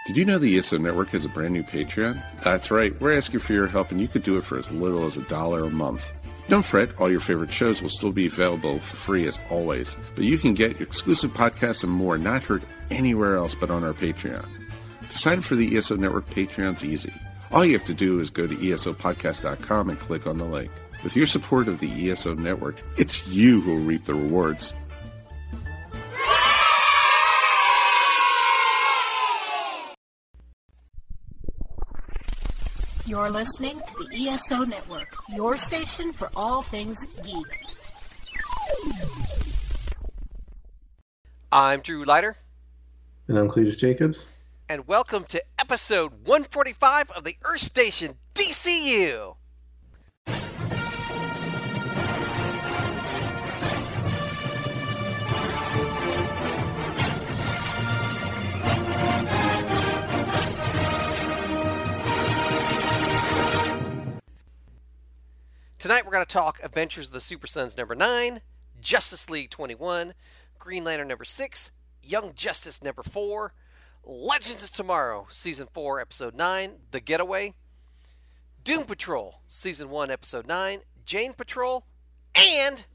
Did you know the ESO Network has a brand new Patreon? That's right, we're asking for your help, and you could do it for as little as $1 a month. Don't fret, all your favorite shows will still be available for free as always, but you can get exclusive podcasts and more not heard anywhere else but on our Patreon. To sign up for the ESO Network Patreon's easy. All you have to do is go to esopodcast.com and click on the link. With your support of the ESO Network, it's you who will reap the rewards. You're listening to the ESO Network, your station for all things geek. I'm Drew Leiter. And I'm Cletus Jacobs. And welcome to episode 145 of the Earth Station DCU. Tonight we're going to talk Adventures of the Super Sons number 9, Justice League 21, Green Lantern number 6, Young Justice number 4, Legends of Tomorrow Season 4 Episode 9, The Getaway, Doom Patrol Season 1 Episode 9, Jane Patrol, and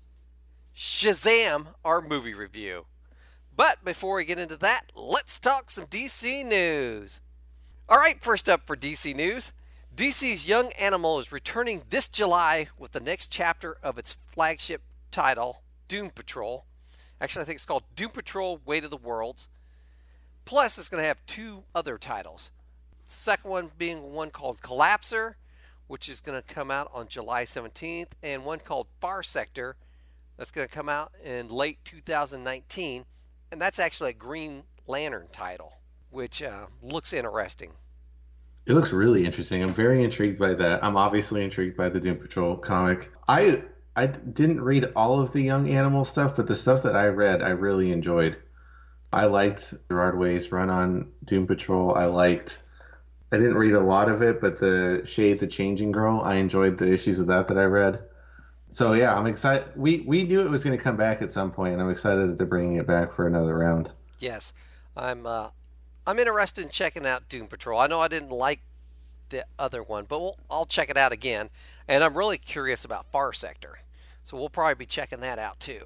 Shazam, our movie review. But before we get into that, let's talk some DC news. Alright, first up for DC news. DC's Young Animal is returning this July with the next chapter of its flagship title, Doom Patrol. Actually, I think it's called Doom Patrol Weight of the Worlds. Plus, it's going to have two other titles. The second one being one called Collapser, which is going to come out on July 17th, and one called Far Sector that's going to come out in late 2019. And that's actually a Green Lantern title, which looks interesting. It looks really interesting. I'm very intrigued by that. I'm obviously intrigued by the Doom Patrol comic. I didn't read all of the Young Animal stuff, but the stuff that I read, I really enjoyed. I liked Gerard Way's run on Doom Patrol. I didn't read a lot of it, but the Shade the Changing Girl, I enjoyed the issues of that I read. So yeah, I'm excited. We knew it was going to come back at some point, and I'm excited that they're bringing it back for another round. Yes, I'm interested in checking out Doom Patrol. I know I didn't like the other one, but I'll check it out again. And I'm really curious about Far Sector. So we'll probably be checking that out too.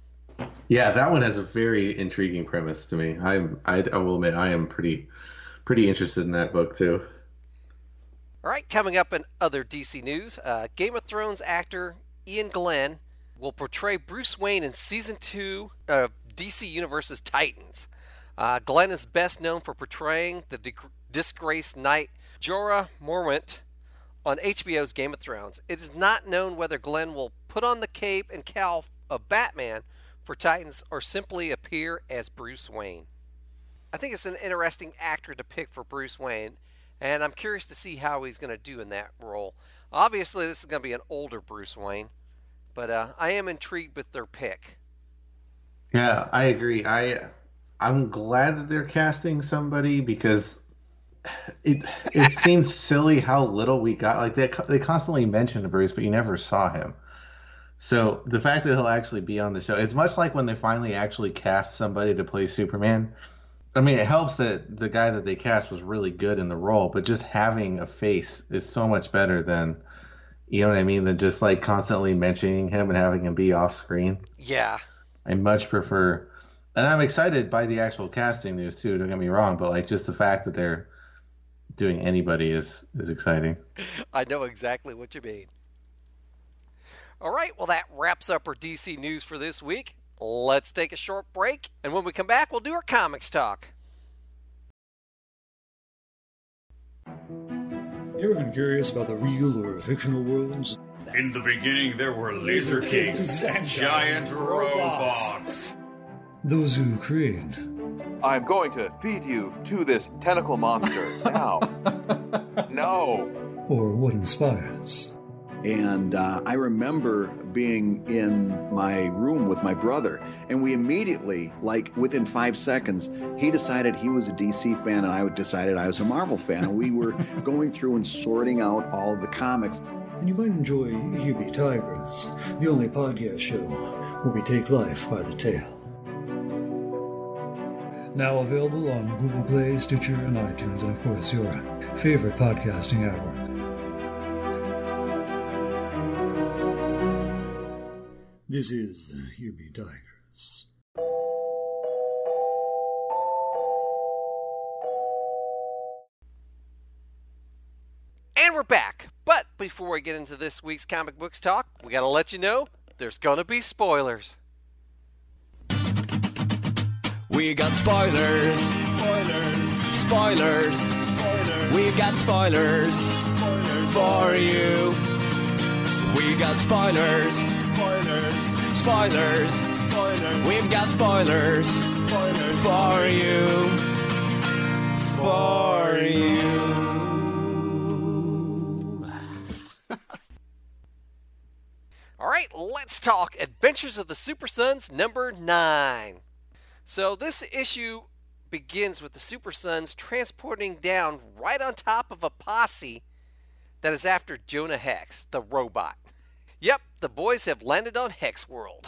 Yeah, that one has a very intriguing premise to me. I will admit I am pretty interested in that book too. All right, coming up in other DC news, Game of Thrones actor Ian Glenn will portray Bruce Wayne in Season 2 of DC Universe's Titans. Glenn is best known for portraying the disgraced knight Jorah Mormont on HBO's Game of Thrones. It is not known whether Glenn will put on the cape and cowl of Batman for Titans or simply appear as Bruce Wayne. I think it's an interesting actor to pick for Bruce Wayne, and I'm curious to see how he's going to do in that role. Obviously, this is going to be an older Bruce Wayne, but I am intrigued with their pick. Yeah, I agree. I'm glad that they're casting somebody because it seems silly how little we got. Like they constantly mentioned Bruce, but you never saw him. So the fact that he'll actually be on the show, it's much like when they finally actually cast somebody to play Superman. I mean, it helps that the guy that they cast was really good in the role, but just having a face is so much better than, you know what I mean, than just like constantly mentioning him and having him be off screen. Yeah. I much prefer, and I'm excited by the actual casting news too, don't get me wrong, but like just the fact that they're doing anybody is exciting. I know exactly what you mean. All right, well that wraps up our DC news for this week. Let's take a short break, and when we come back, we'll do our comics talk. You ever been curious about the real or fictional worlds? In the beginning, there were laser kings and giant robots. Those who created. I'm going to feed you to this tentacle monster now. No. Or what inspires. And I remember being in my room with my brother, and we immediately, like within 5 seconds, he decided he was a DC fan, and I decided I was a Marvel fan. And we were going through and sorting out all of the comics. And you might enjoy Hubie Tigers, the only podcast show where we take life by the tail. Now available on Google Play, Stitcher, and iTunes, and of course your favorite podcasting hour. This is You Be Tigers. And we're back. But before we get into this week's comic books talk, we gotta let you know there's gonna be spoilers. We got spoilers. Spoilers. We've got spoilers for you. We got spoilers. Spoilers. We've got spoilers for you. For you. All right, let's talk Adventures of the Super Sons number 9. So this issue begins with the Super Sons transporting down right on top of a posse that is after Jonah Hex, the robot. Yep, the boys have landed on Hex World.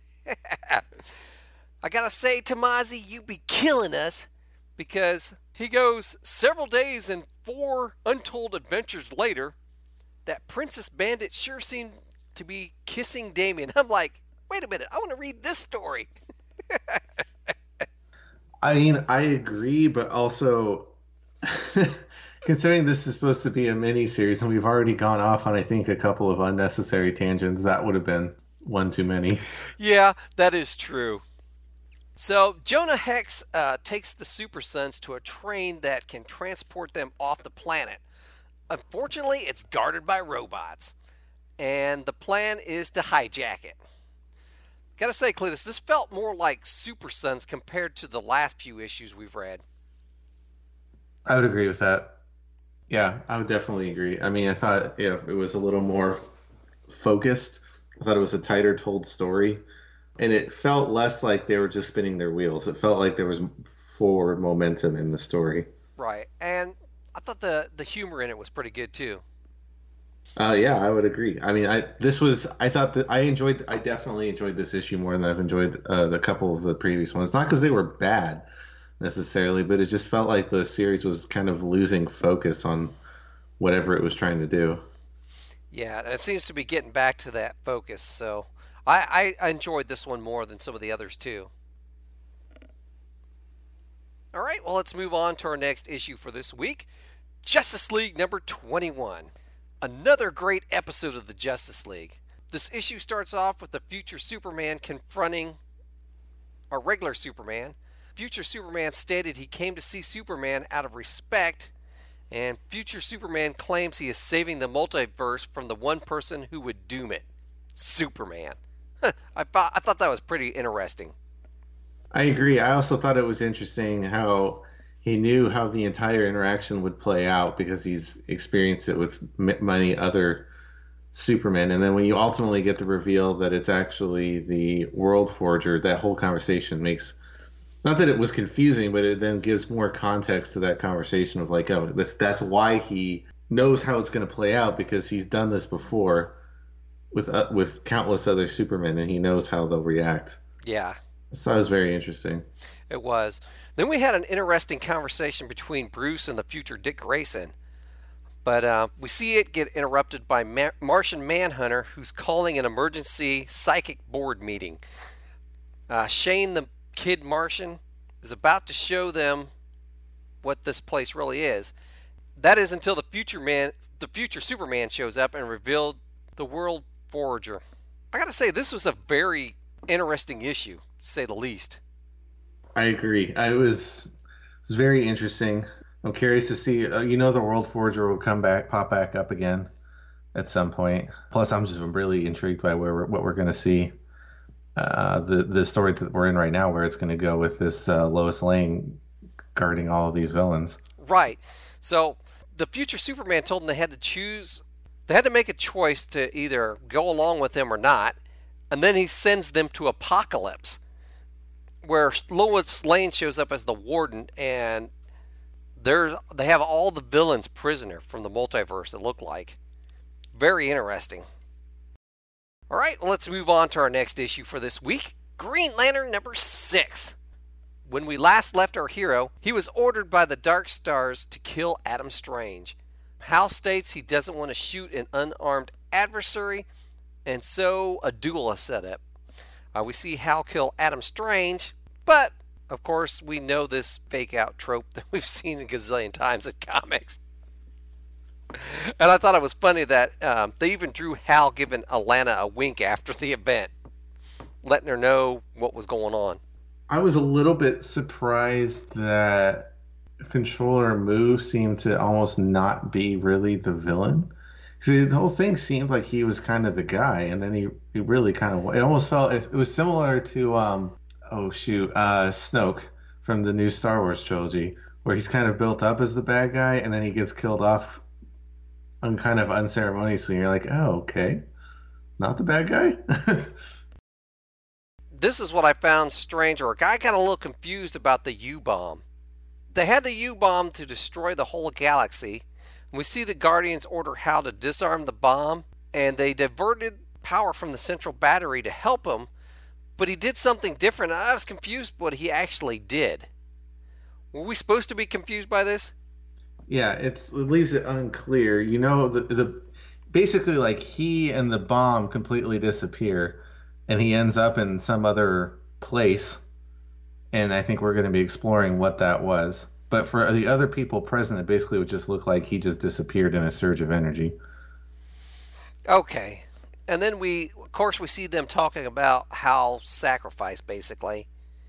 I gotta say, Tomasi, you be killing us, because he goes several days and 4 untold adventures later that Princess Bandit sure seemed to be kissing Damien. I'm like, wait a minute, I want to read this story. I mean, I agree, but also considering this is supposed to be a mini series and we've already gone off on, I think, a couple of unnecessary tangents, that would have been one too many. Yeah, that is true. So Jonah Hex takes the Super Sons to a train that can transport them off the planet. Unfortunately, it's guarded by robots, and the plan is to hijack it. Gotta say, Cletus, this felt more like Super Sons compared to the last few issues we've read. I would agree with that. Yeah, I would definitely agree. I mean, I thought it was a little more focused. I thought it was a tighter told story. And it felt less like they were just spinning their wheels. It felt like there was forward momentum in the story. Right. And I thought the humor in it was pretty good, too. Yeah, I would agree. I mean, I definitely enjoyed this issue more than I've enjoyed the couple of the previous ones. Not because they were bad necessarily, but it just felt like the series was kind of losing focus on whatever it was trying to do. Yeah, and it seems to be getting back to that focus. So I enjoyed this one more than some of the others too. All right, well, let's move on to our next issue for this week, Justice League number 21. Another great episode of the Justice League. This issue starts off with the future Superman confronting our regular Superman. Future Superman stated he came to see Superman out of respect, and future Superman claims he is saving the multiverse from the one person who would doom it, Superman. I thought that was pretty interesting. I agree. I also thought it was interesting how he knew how the entire interaction would play out because he's experienced it with many other Supermen. And then when you ultimately get the reveal that it's actually the World Forger, that whole conversation makes, not that it was confusing, but it then gives more context to that conversation of like, oh, that's why he knows how it's going to play out, because he's done this before with countless other Supermen, and he knows how they'll react. Yeah. So that was very interesting. It was. Then we had an interesting conversation between Bruce and the future Dick Grayson. But we see it get interrupted by Martian Manhunter, who's calling an emergency psychic board meeting. Shane, the Kid Martian, is about to show them what this place really is. That is until the future Superman shows up and revealed the World Forger. I gotta say, this was a very interesting issue, to say the least. I agree. It was very interesting. I'm curious to see. The World Forger will pop back up again at some point. Plus, I'm really intrigued by what we're going to see. The story that we're in right now, where it's going to go with this Lois Lane guarding all of these villains. Right. So the future Superman told them they had to choose. They had to make a choice to either go along with him or not. And then he sends them to Apokolips, where Lois Lane shows up as the warden, and they have all the villains prisoner from the multiverse, it looked like. Very interesting. All right, let's move on to our next issue for this week, Green Lantern number 6. When we last left our hero, he was ordered by the Dark Stars to kill Adam Strange. Hal states he doesn't want to shoot an unarmed adversary, and so a duel is set up. We see Hal kill Adam Strange, but of course we know this fake out trope that we've seen a gazillion times in comics. And I thought it was funny that they even drew Hal giving Alana a wink after the event, letting her know what was going on. I was a little bit surprised that Controller Mu seemed to almost not be really the villain. See, the whole thing seemed like he was kind of the guy, and then he really kind of... It almost felt... It was similar to, Snoke from the new Star Wars trilogy, where he's kind of built up as the bad guy, and then he gets killed off kind of unceremoniously, and you're like, oh, okay. Not the bad guy? This is what I found strange, or I got a little confused about the U-bomb. They had the U-bomb to destroy the whole galaxy. We see the Guardians order Hal to disarm the bomb, and they diverted power from the central battery to help him, but he did something different. I was confused what he actually did. Were we supposed to be confused by this? Yeah, it leaves it unclear. You know, the basically, like, he and the bomb completely disappear, and he ends up in some other place, and I think we're going to be exploring what that was. But for the other people present, it basically would just look like he just disappeared in a surge of energy. Okay. And then we see them talking about Hal's sacrifice, basically.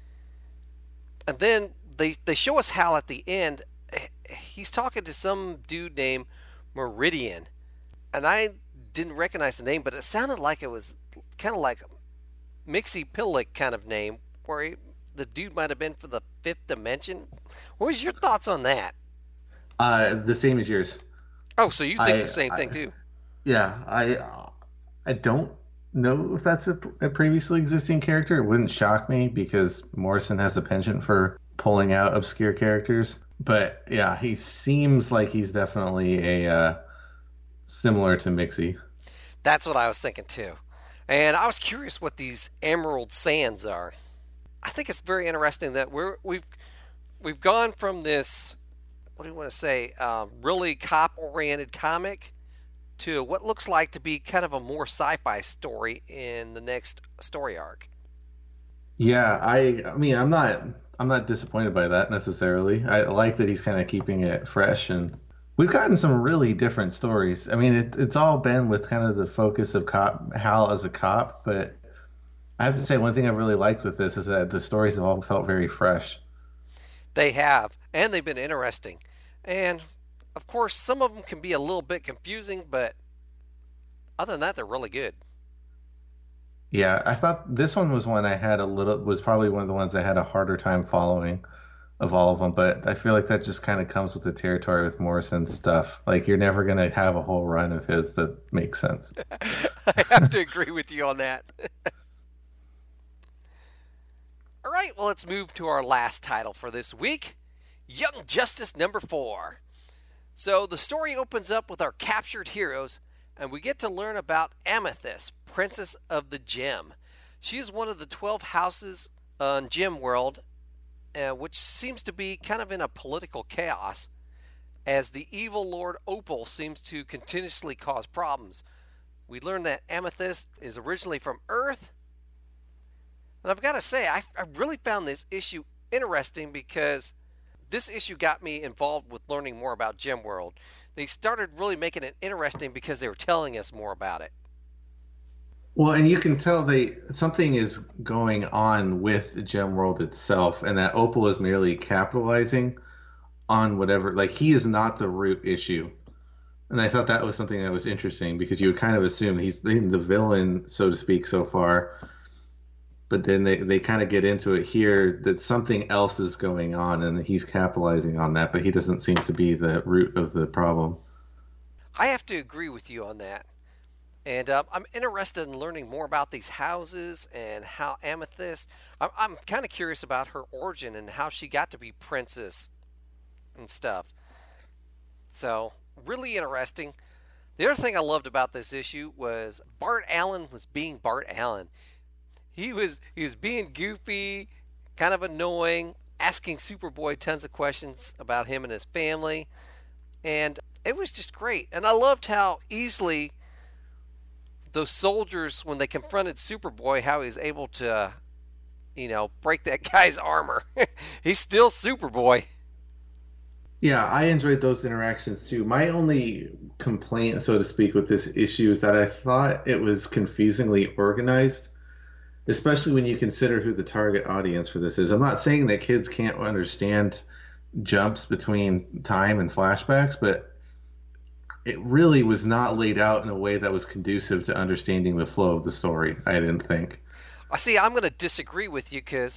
And then they show us Hal at the end. He's talking to some dude named Meridian. And I didn't recognize the name, but it sounded like it was kind of like Mixie Pillick kind of name, where the dude might have been for the fifth dimension. What was your thoughts on that? The same as yours. Oh, so you think the same thing too? Yeah, I don't know if that's a previously existing character. It wouldn't shock me because Morrison has a penchant for pulling out obscure characters. But yeah, he seems like he's definitely a similar to Mixie. That's what I was thinking too. And I was curious what these Emerald Sands are. I think it's very interesting that we've gone from this, what do you want to say, really cop-oriented comic to what looks like to be kind of a more sci-fi story in the next story arc. Yeah, I mean, I'm not disappointed by that necessarily. I like that he's kind of keeping it fresh, and we've gotten some really different stories. I mean, it's all been with kind of the focus of Hal as a cop, but I have to say one thing I've really liked with this is that the stories have all felt very fresh. They have, and they've been interesting. And, of course, some of them can be a little bit confusing, but other than that, they're really good. Yeah, I thought this one was was probably one of the ones I had a harder time following of all of them, but I feel like that just kind of comes with the territory with Morrison's stuff. Like, you're never going to have a whole run of his that makes sense. I have to agree with you on that. All right, well, let's move to our last title for this week, Young Justice number 4. So the story opens up with our captured heroes, and we get to learn about Amethyst, Princess of the Gem. She is one of the 12 houses on Gem World, which seems to be kind of in a political chaos, as the evil Lord Opal seems to continuously cause problems. We learn that Amethyst is originally from Earth. And I've got to say, I really found this issue interesting because this issue got me involved with learning more about Gem World. They started really making it interesting because they were telling us more about it. Well, and you can tell something is going on with Gem World itself, and that Opal is merely capitalizing on whatever. Like, he is not the root issue. And I thought that was something that was interesting because you would kind of assume he's been the villain, so to speak, so far. But then they kind of get into it here that something else is going on and he's capitalizing on that, but he doesn't seem to be the root of the problem. I have to agree with you on that. And I'm interested in learning more about these houses and how Amethyst... I'm kind of curious about her origin and how she got to be princess and stuff. So, really interesting. The other thing I loved about this issue was Bart Allen was being Bart Allen. He was being goofy, kind of annoying, asking Superboy tons of questions about him and his family. And it was just great. And I loved how easily those soldiers, when they confronted Superboy, how he was able to, break that guy's armor. He's still Superboy. Yeah, I enjoyed those interactions too. My only complaint, so to speak, with this issue is that I thought it was confusingly organized, especially when you consider who the target audience for this is. I'm not saying that kids can't understand jumps between time and flashbacks, but it really was not laid out in a way that was conducive to understanding the flow of the story, I didn't think. I see, I'm going to disagree with you because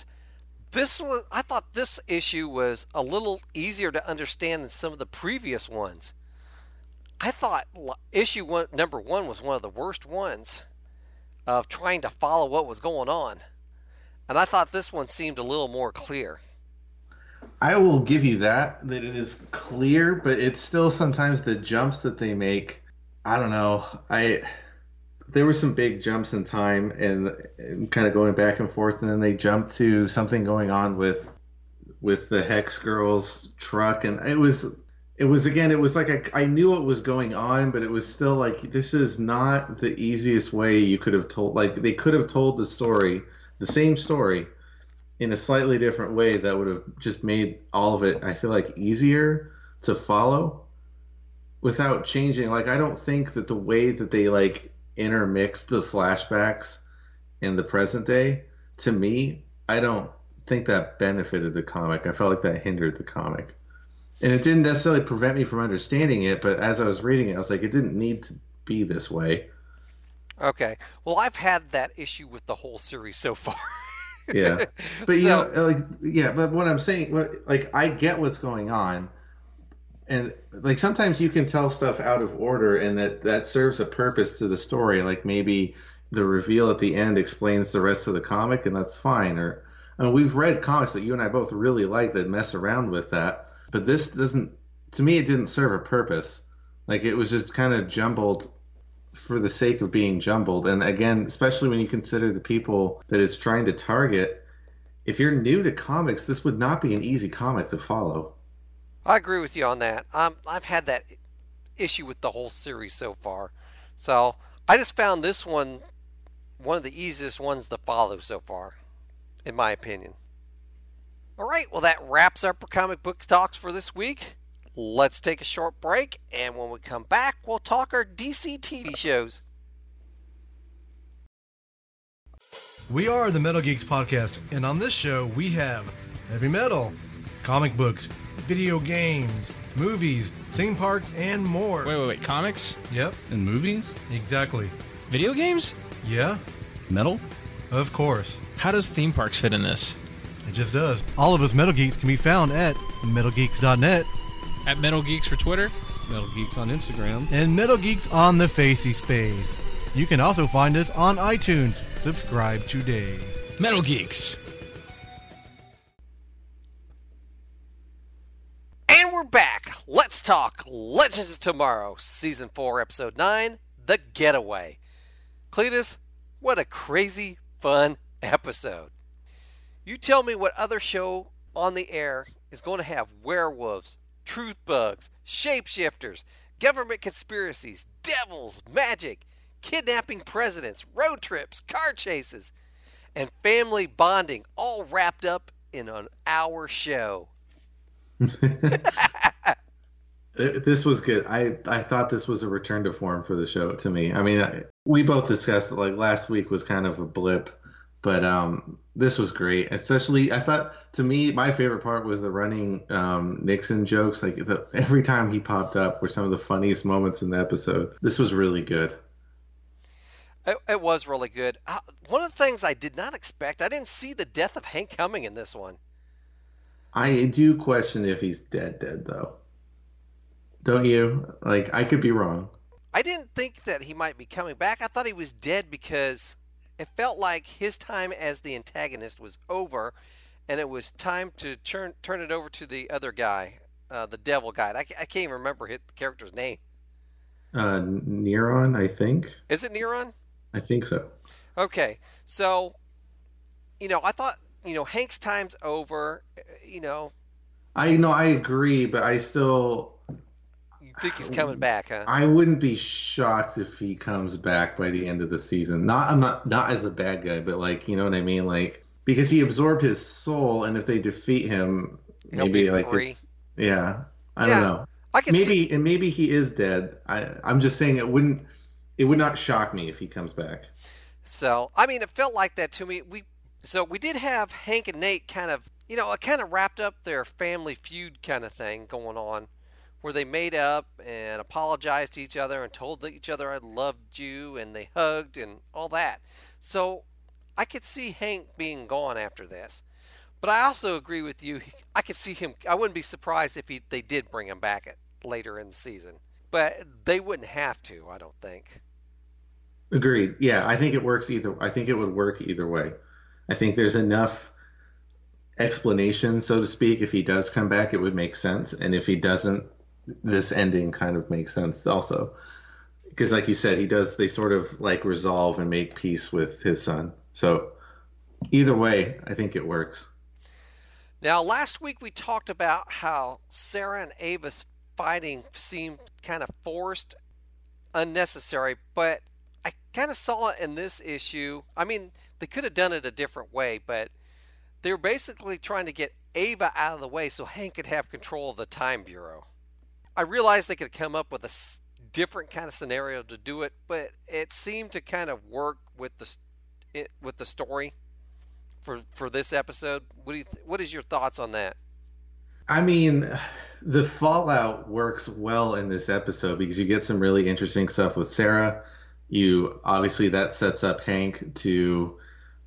I thought this issue was a little easier to understand than some of the previous ones. I thought number 1 was one of the worst ones of trying to follow what was going on. And I thought this one seemed a little more clear. I will give you that it is clear, but it's still sometimes the jumps that they make. I don't know. There were some big jumps in time and kind of going back and forth, and then they jumped to something going on with the Hex Girls truck, and it was like I knew what was going on, but it was still like, this is not the easiest way you could have told. Like, they could have told the same story in a slightly different way that would have just made all of it, I feel like, easier to follow without changing. Like, I don't think that the way that they intermixed the flashbacks in the present day, to me, I don't think that benefited the comic. I felt like that hindered the comic. And it didn't necessarily prevent me from understanding it, but as I was reading it, I was like, it didn't need to be this way. Okay. Well, I've had that issue with the whole series so far. Yeah. But, but what I'm saying, I get what's going on. And, sometimes you can tell stuff out of order, and that serves a purpose to the story. Like, maybe the reveal at the end explains the rest of the comic, and that's fine. Or, we've read comics that you and I both really like that mess around with that. But this doesn't, to me, it didn't serve a purpose. Like, it was just kind of jumbled for the sake of being jumbled. And again, especially when you consider the people that it's trying to target, if you're new to comics, this would not be an easy comic to follow. I agree with you on that. I've had that issue with the whole series so far. So I just found this one of the easiest ones to follow so far, in my opinion. All right, well, that wraps up our comic book talks for this week. Let's take a short break, and when we come back, we'll talk our DC TV shows. We are the Metal Geeks Podcast, and on this show, we have heavy metal, comic books, video games, movies, theme parks, and more. Wait. Comics? Yep. And movies? Exactly. Video games? Yeah. Metal? Of course. How does theme parks fit in this? It just does. All of us Metal Geeks can be found at MetalGeeks.net. At Metal Geeks for Twitter. Metal Geeks on Instagram. And Metal Geeks on the Facey Space. You can also find us on iTunes. Subscribe today. Metal Geeks. And we're back. Let's talk Legends of Tomorrow, Season 4, Episode 9, The Getaway. Cletus, what a crazy, fun episode. You tell me what other show on the air is going to have werewolves, truth bugs, shapeshifters, government conspiracies, devils, magic, kidnapping presidents, road trips, car chases, and family bonding all wrapped up in an hour show. This was good. I thought this was a return to form for the show to me. I mean, we both discussed that last week was kind of a blip, but this was great. Especially, I thought, to me, my favorite part was the running Nixon jokes. Every time he popped up were some of the funniest moments in the episode. This was really good. It was really good. One of the things I did not expect, I didn't see the death of Hank coming in this one. I do question if he's dead, though. Don't you? I could be wrong. I didn't think that he might be coming back. I thought he was dead because it felt like his time as the antagonist was over, and it was time to turn it over to the other guy, the devil guy. I can't even remember the character's name. Neron, I think. Is it Neron? I think so. Okay, so, I thought Hank's time's over. I agree, but I still. You think he's coming back, huh? I wouldn't be shocked if he comes back by the end of the season. I'm not as a bad guy, but like, you know what I mean? Like, because he absorbed his soul, and if they defeat him, maybe like free. I don't know. I can see. And maybe he is dead. I'm just saying it would not shock me if he comes back. So, I mean, it felt like that to me. We did have Hank and Nate kind of, it kind of wrapped up their family feud kind of thing going on, where they made up and apologized to each other and told each other I loved you, and they hugged and all that. So I could see Hank being gone after this. But I also agree with you. I could see him. I wouldn't be surprised if they did bring him back later in the season. But they wouldn't have to, I don't think. Agreed. Yeah, I think it works I think it would work either way. I think there's enough explanation, so to speak. If he does come back, it would make sense. And if he doesn't, this ending kind of makes sense also. Because like you said, they sort of like resolve and make peace with his son. So either way, I think it works. Now, last week we talked about how Sarah and Ava's fighting seemed kind of forced, unnecessary, but I kind of saw it in this issue. I mean, they could have done it a different way, but they were basically trying to get Ava out of the way so Hank could have control of the Time Bureau. I realized they could come up with a different kind of scenario to do it, but it seemed to kind of work with the story for this episode. What is your thoughts on that? I mean, the fallout works well in this episode because you get some really interesting stuff with Sarah. Obviously that sets up Hank to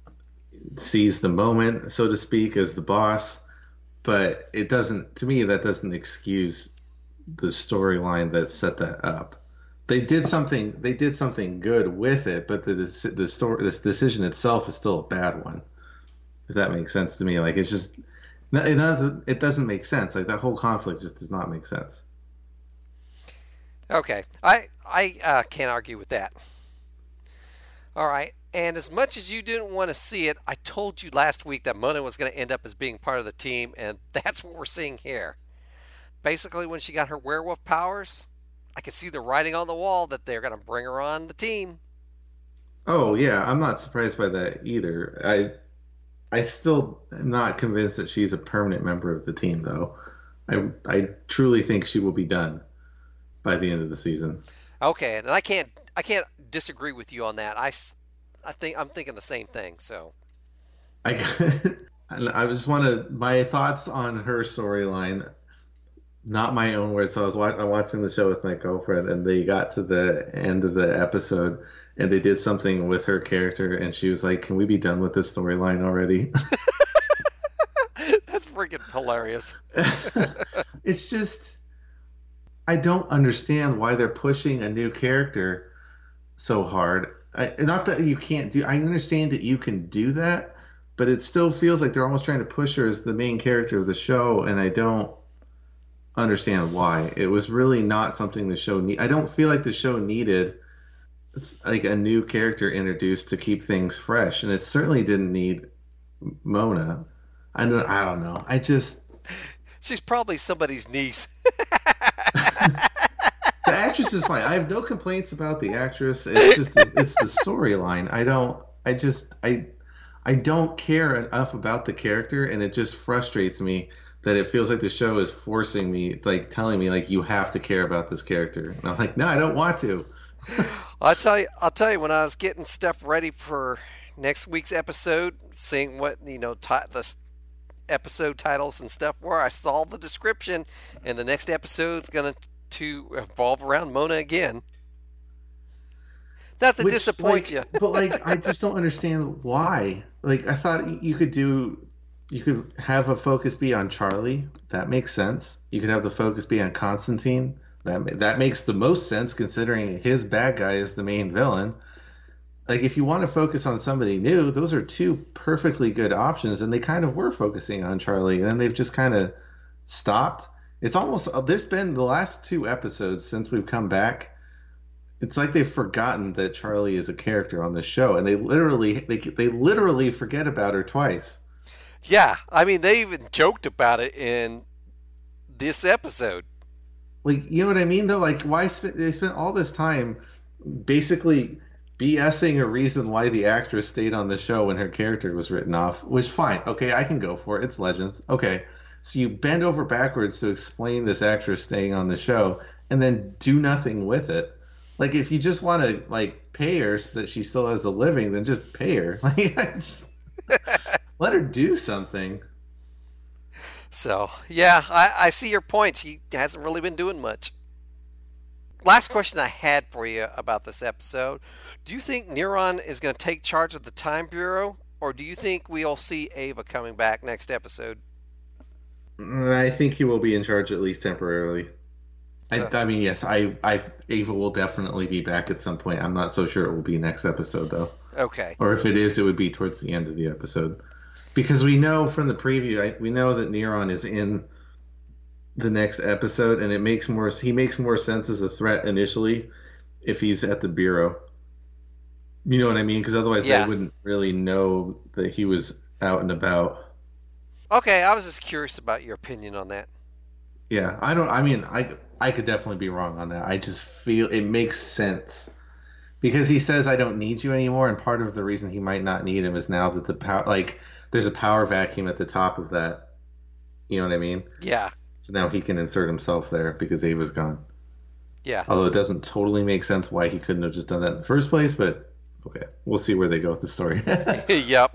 seize the moment, so to speak, as the boss. But it doesn't, to me, that doesn't excuse the storyline that set that up. They did something good with it, but this decision itself is still a bad one. If that makes sense to me, like it's just it doesn't make sense. Like that whole conflict just does not make sense. Okay, I can't argue with that. All right, and as much as you didn't want to see it, I told you last week that Mona was going to end up as being part of the team, and that's what we're seeing here. Basically, when she got her werewolf powers, I could see the writing on the wall that they're going to bring her on the team. Oh yeah, I'm not surprised by that either. I still am not convinced that she's a permanent member of the team, though. I truly think she will be done by the end of the season. Okay, and I can't disagree with you on that. I'm thinking the same thing. So I just want my thoughts on her storyline, not my own words. So I'm watching the show with my girlfriend, and they got to the end of the episode, and they did something with her character, and she was like, "Can we be done with this storyline already?" That's freaking hilarious. It's just, I don't understand why they're pushing a new character so hard. Not that you can't do. I understand that you can do that, but it still feels like they're almost trying to push her as the main character of the show, and I don't understand why. It was really not something the show I don't feel like the show needed like a new character introduced to keep things fresh, and it certainly didn't need Mona. I don't know. She's probably somebody's niece. The actress is fine. I have no complaints about the actress. It's just it's the storyline. I don't care enough about the character, and it just frustrates me that it feels like the show is forcing me, like telling me, like, you have to care about this character. And I'm like, no, I don't want to. I'll tell you, when I was getting stuff ready for next week's episode, seeing what the episode titles and stuff were, I saw the description, and the next episode's going to revolve around Mona again. Not to disappoint you, but like, I just don't understand why. Like, I thought you could have a focus be on Charlie. That makes sense. You could have the focus be on Constantine. That makes the most sense considering his bad guy is the main villain. Like, if you want to focus on somebody new, those are two perfectly good options, and they kind of were focusing on Charlie, and then they've just kind of stopped. It's almost, there's been the last 2 episodes since we've come back, it's like they've forgotten that Charlie is a character on the show, and they literally forget about her twice. Yeah, I mean, they even joked about it in this episode. Like, you know what I mean, though? Like, they spent all this time basically BSing a reason why the actress stayed on the show when her character was written off, which, fine. Okay, I can go for it. It's Legends. Okay. So you bend over backwards to explain this actress staying on the show and then do nothing with it. Like, if you just want to, like, pay her so that she still has a living, then just pay her. Like, let her do something. So, yeah, I see your point. She hasn't really been doing much. Last question I had for you about this episode. Do you think Neron is going to take charge of the Time Bureau, or do you think we'll see Ava coming back next episode? I think he will be in charge at least temporarily. So, I mean, yes, Ava will definitely be back at some point. I'm not so sure it will be next episode, though. Okay. Or if it is, it would be towards the end of the episode. Because we know from the preview, we know that Neron is in the next episode, and he makes more sense as a threat initially if he's at the Bureau. You know what I mean? Because otherwise they wouldn't really know that he was out and about. Okay, I was just curious about your opinion on that. Yeah, I could definitely be wrong on that. I just feel it makes sense. Because he says, I don't need you anymore, and part of the reason he might not need him is now that there's a power vacuum at the top of that. You know what I mean? Yeah. So now he can insert himself there because Ava's gone. Yeah. Although it doesn't totally make sense why he couldn't have just done that in the first place, but okay. We'll see where they go with the story. Yep.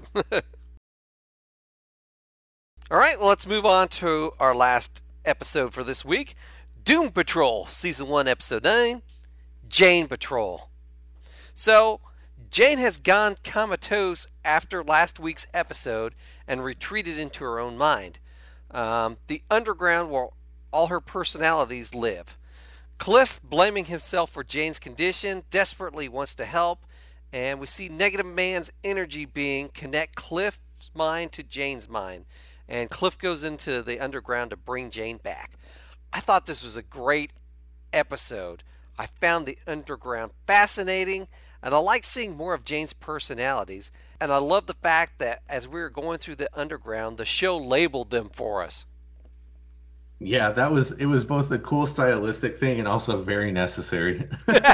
All right, well, let's move on to our last episode for this week. Doom Patrol, Season 1, Episode 9, Jane Patrol. So, Jane has gone comatose after last week's episode and retreated into her own mind. The underground where all her personalities live. Cliff, blaming himself for Jane's condition, desperately wants to help, and we see Negative Man's energy being connect Cliff's mind to Jane's mind, and Cliff goes into the underground to bring Jane back. I thought this was a great episode. I found the underground fascinating, and I like seeing more of Jane's personalities, and I love the fact that as we were going through the underground, the show labeled them for us. Yeah, it was both a cool stylistic thing and also very necessary.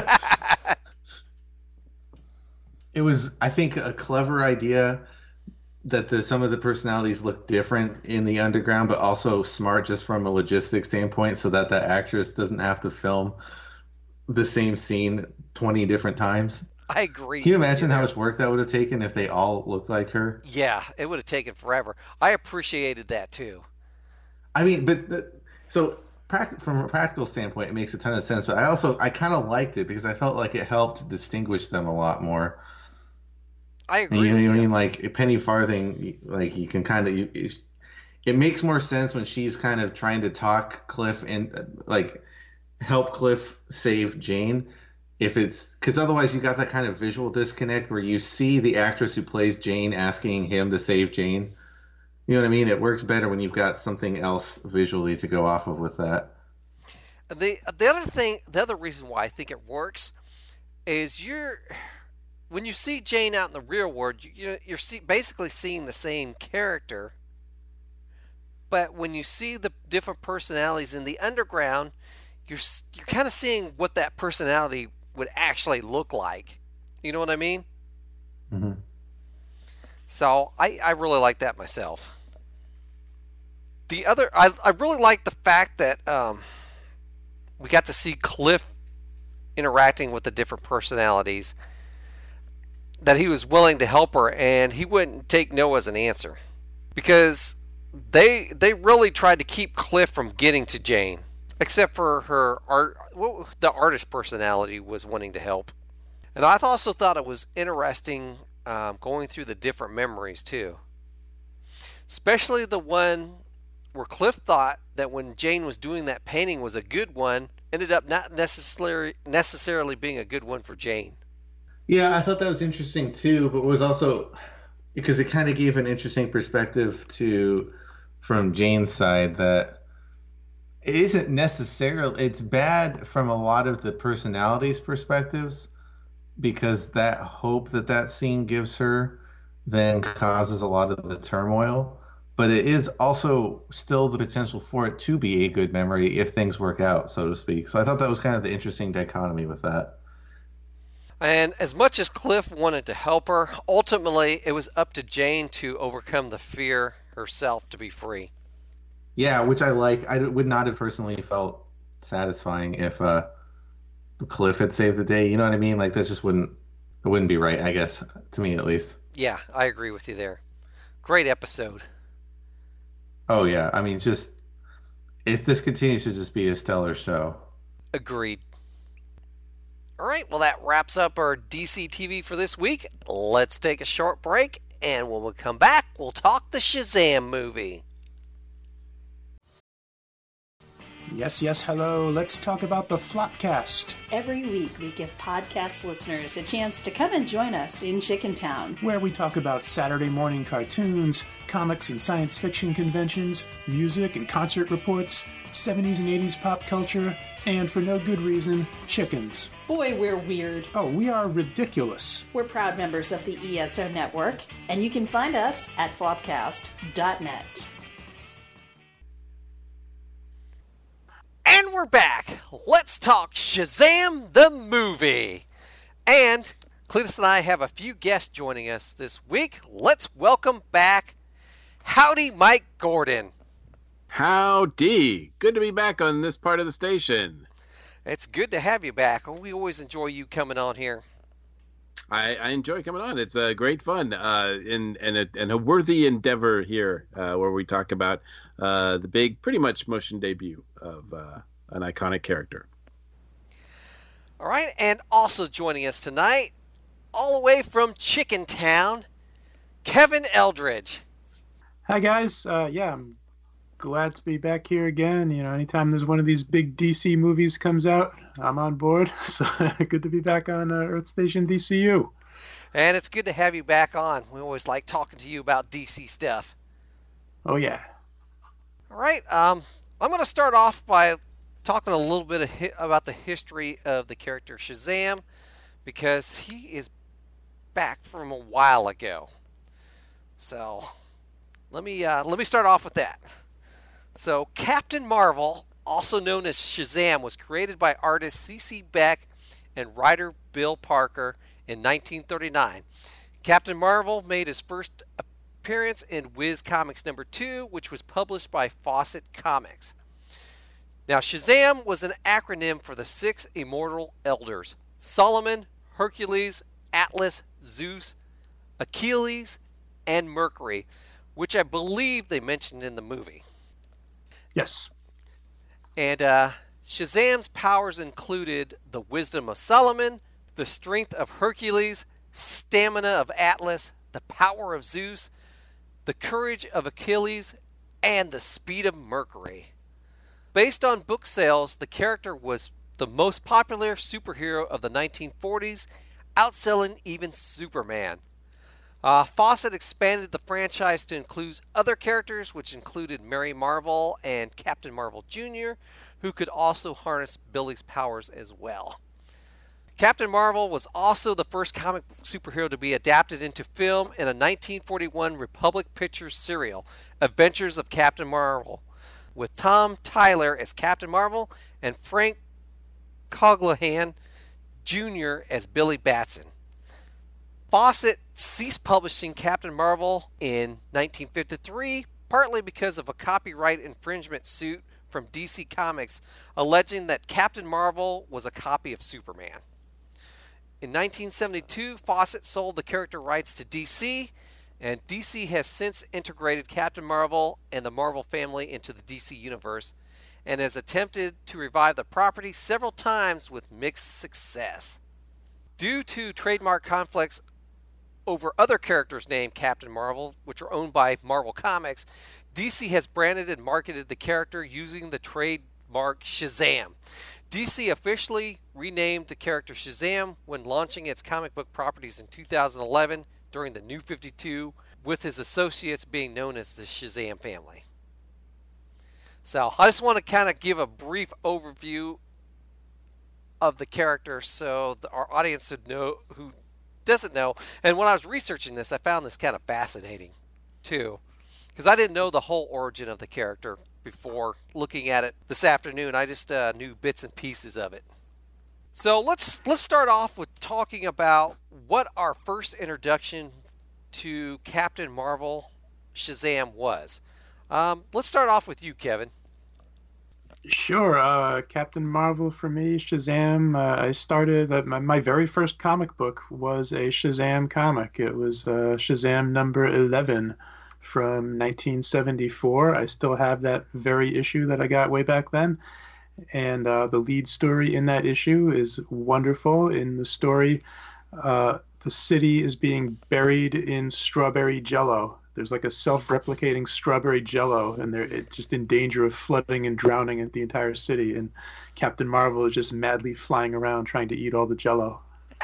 It was, I think, a clever idea that some of the personalities look different in the underground, but also smart just from a logistics standpoint so that the actress doesn't have to film the same scene 20 different times. I agree. Can you imagine how much work that would have taken if they all looked like her? Yeah, it would have taken forever. I appreciated that too. I mean, from a practical standpoint, it makes a ton of sense. But I kind of liked it because I felt like it helped distinguish them a lot more. I agree. You know what I mean? Like a penny farthing, like you can kind of. It makes more sense when she's kind of trying to talk Cliff and like help Cliff save Jane. If it's because otherwise you got that kind of visual disconnect where you see the actress who plays Jane asking him to save Jane. You know what I mean? It works better when you've got something else visually to go off of with that. The other reason why I think it works is when you see Jane out in the real world, you're basically seeing the same character. But when you see the different personalities in the underground, you're kind of seeing what that personality would actually look like. You know what I mean? Mm-hmm. So I really like that myself. I really like the fact that we got to see Cliff interacting with the different personalities, that he was willing to help her and he wouldn't take no as an answer, because they really tried to keep Cliff from getting to Jane, except for her the artist personality was wanting to help. And I also thought it was interesting going through the different memories too, especially the one where Cliff thought that when Jane was doing that painting was a good one, ended up not necessarily being a good one for Jane. Yeah, I thought that was interesting too, but it was also because it kind of gave an interesting perspective from Jane's side that it isn't necessarily, it's bad from a lot of the personalities' perspectives, because that hope that scene gives her then causes a lot of the turmoil. but it is also still the potential for it to be a good memory if things work out, so to speak. So I thought that was kind of the interesting dichotomy with that. And as much as Cliff wanted to help her, ultimately it was up to Jane to overcome the fear herself to be free. Yeah, which I like. I would not have personally felt satisfying if Cliff had saved the day. You know what I mean? Like, that just wouldn't be right, I guess, to me at least. Yeah, I agree with you there. Great episode. Oh, yeah. I mean, just, if this continues to just be a stellar show. Agreed. All right, well, that wraps up our DC TV for this week. Let's take a short break, and when we come back, we'll talk the Shazam movie. Yes, hello. Let's talk about the Flopcast. Every week, we give podcast listeners a chance to come and join us in Chickentown, where we talk about Saturday morning cartoons, comics and science fiction conventions, music and concert reports, 70s and 80s pop culture, and for no good reason, chickens. Boy, we're weird. Oh, we are ridiculous. We're proud members of the ESO Network, and you can find us at flopcast.net. And we're back. Let's talk Shazam the movie. And Cletus and I have a few guests joining us this week. Let's welcome back Howdy Mike Gordon. Howdy. Good to be back on this part of the station. It's good to have you back. We always enjoy you coming on here. I enjoy coming on. It's great fun and a worthy endeavor here where we talk about the big, pretty much motion debut of an iconic character. All right, and also joining us tonight, all the way from Chickentown, Kevin Eldridge. Hi, guys. I'm glad to be back here again. You know, anytime there's one of these big DC movies comes out, I'm on board. So good to be back on Earth Station DCU. And it's good to have you back on. We always like talking to you about DC stuff. Oh, yeah. All right. I'm going to start off by talking a little bit about the history of the character Shazam, because he is back from a while ago. So let me start off with that. So Captain Marvel, also known as Shazam, was created by artist C.C. Beck and writer Bill Parker in 1939. Captain Marvel made his first appearance in Whiz Comics number 2, which was published by Fawcett Comics. Now, Shazam was an acronym for the 6 immortal elders: Solomon, Hercules, Atlas, Zeus, Achilles, and Mercury, which I believe they mentioned in the movie. Yes. And Shazam's powers included the wisdom of Solomon, the strength of Hercules, stamina of Atlas, the power of Zeus, the courage of Achilles, and the speed of Mercury. Based on book sales, the character was the most popular superhero of the 1940s, outselling even Superman. Fawcett expanded the franchise to include other characters, which included Mary Marvel and Captain Marvel Jr., who could also harness Billy's powers as well. Captain Marvel was also the first comic book superhero to be adapted into film in a 1941 Republic Pictures serial, Adventures of Captain Marvel, with Tom Tyler as Captain Marvel and Frank Coglahan Jr. as Billy Batson. Fawcett ceased publishing Captain Marvel in 1953, partly because of a copyright infringement suit from DC Comics alleging that Captain Marvel was a copy of Superman. In 1972, Fawcett sold the character rights to DC, and DC has since integrated Captain Marvel and the Marvel family into the DC universe, and has attempted to revive the property several times with mixed success. Due to trademark conflicts over other characters named Captain Marvel, which are owned by Marvel Comics, DC has branded and marketed the character using the trademark Shazam. DC officially renamed the character Shazam when launching its comic book properties in 2011 during the New 52, with his associates being known as the Shazam family. So I just want to kind of give a brief overview of the character so our audience would know who doesn't know. And when I was researching this, I found this kind of fascinating too. Because I didn't know the whole origin of the character before looking at it this afternoon. I just knew bits and pieces of it. So let's start off with talking about what our first introduction to Captain Marvel Shazam was. Let's start off with you, Kevin. Sure. Captain Marvel for me, Shazam. I started my very first comic book was a Shazam comic. It was Shazam number 11 from 1974. I still have that very issue that I got way back then. And the lead story in that issue is wonderful. In the story, the city is being buried in strawberry jello. There's like a self-replicating strawberry jello, and they're just in danger of flooding and drowning in the entire city. And Captain Marvel is just madly flying around trying to eat all the jello.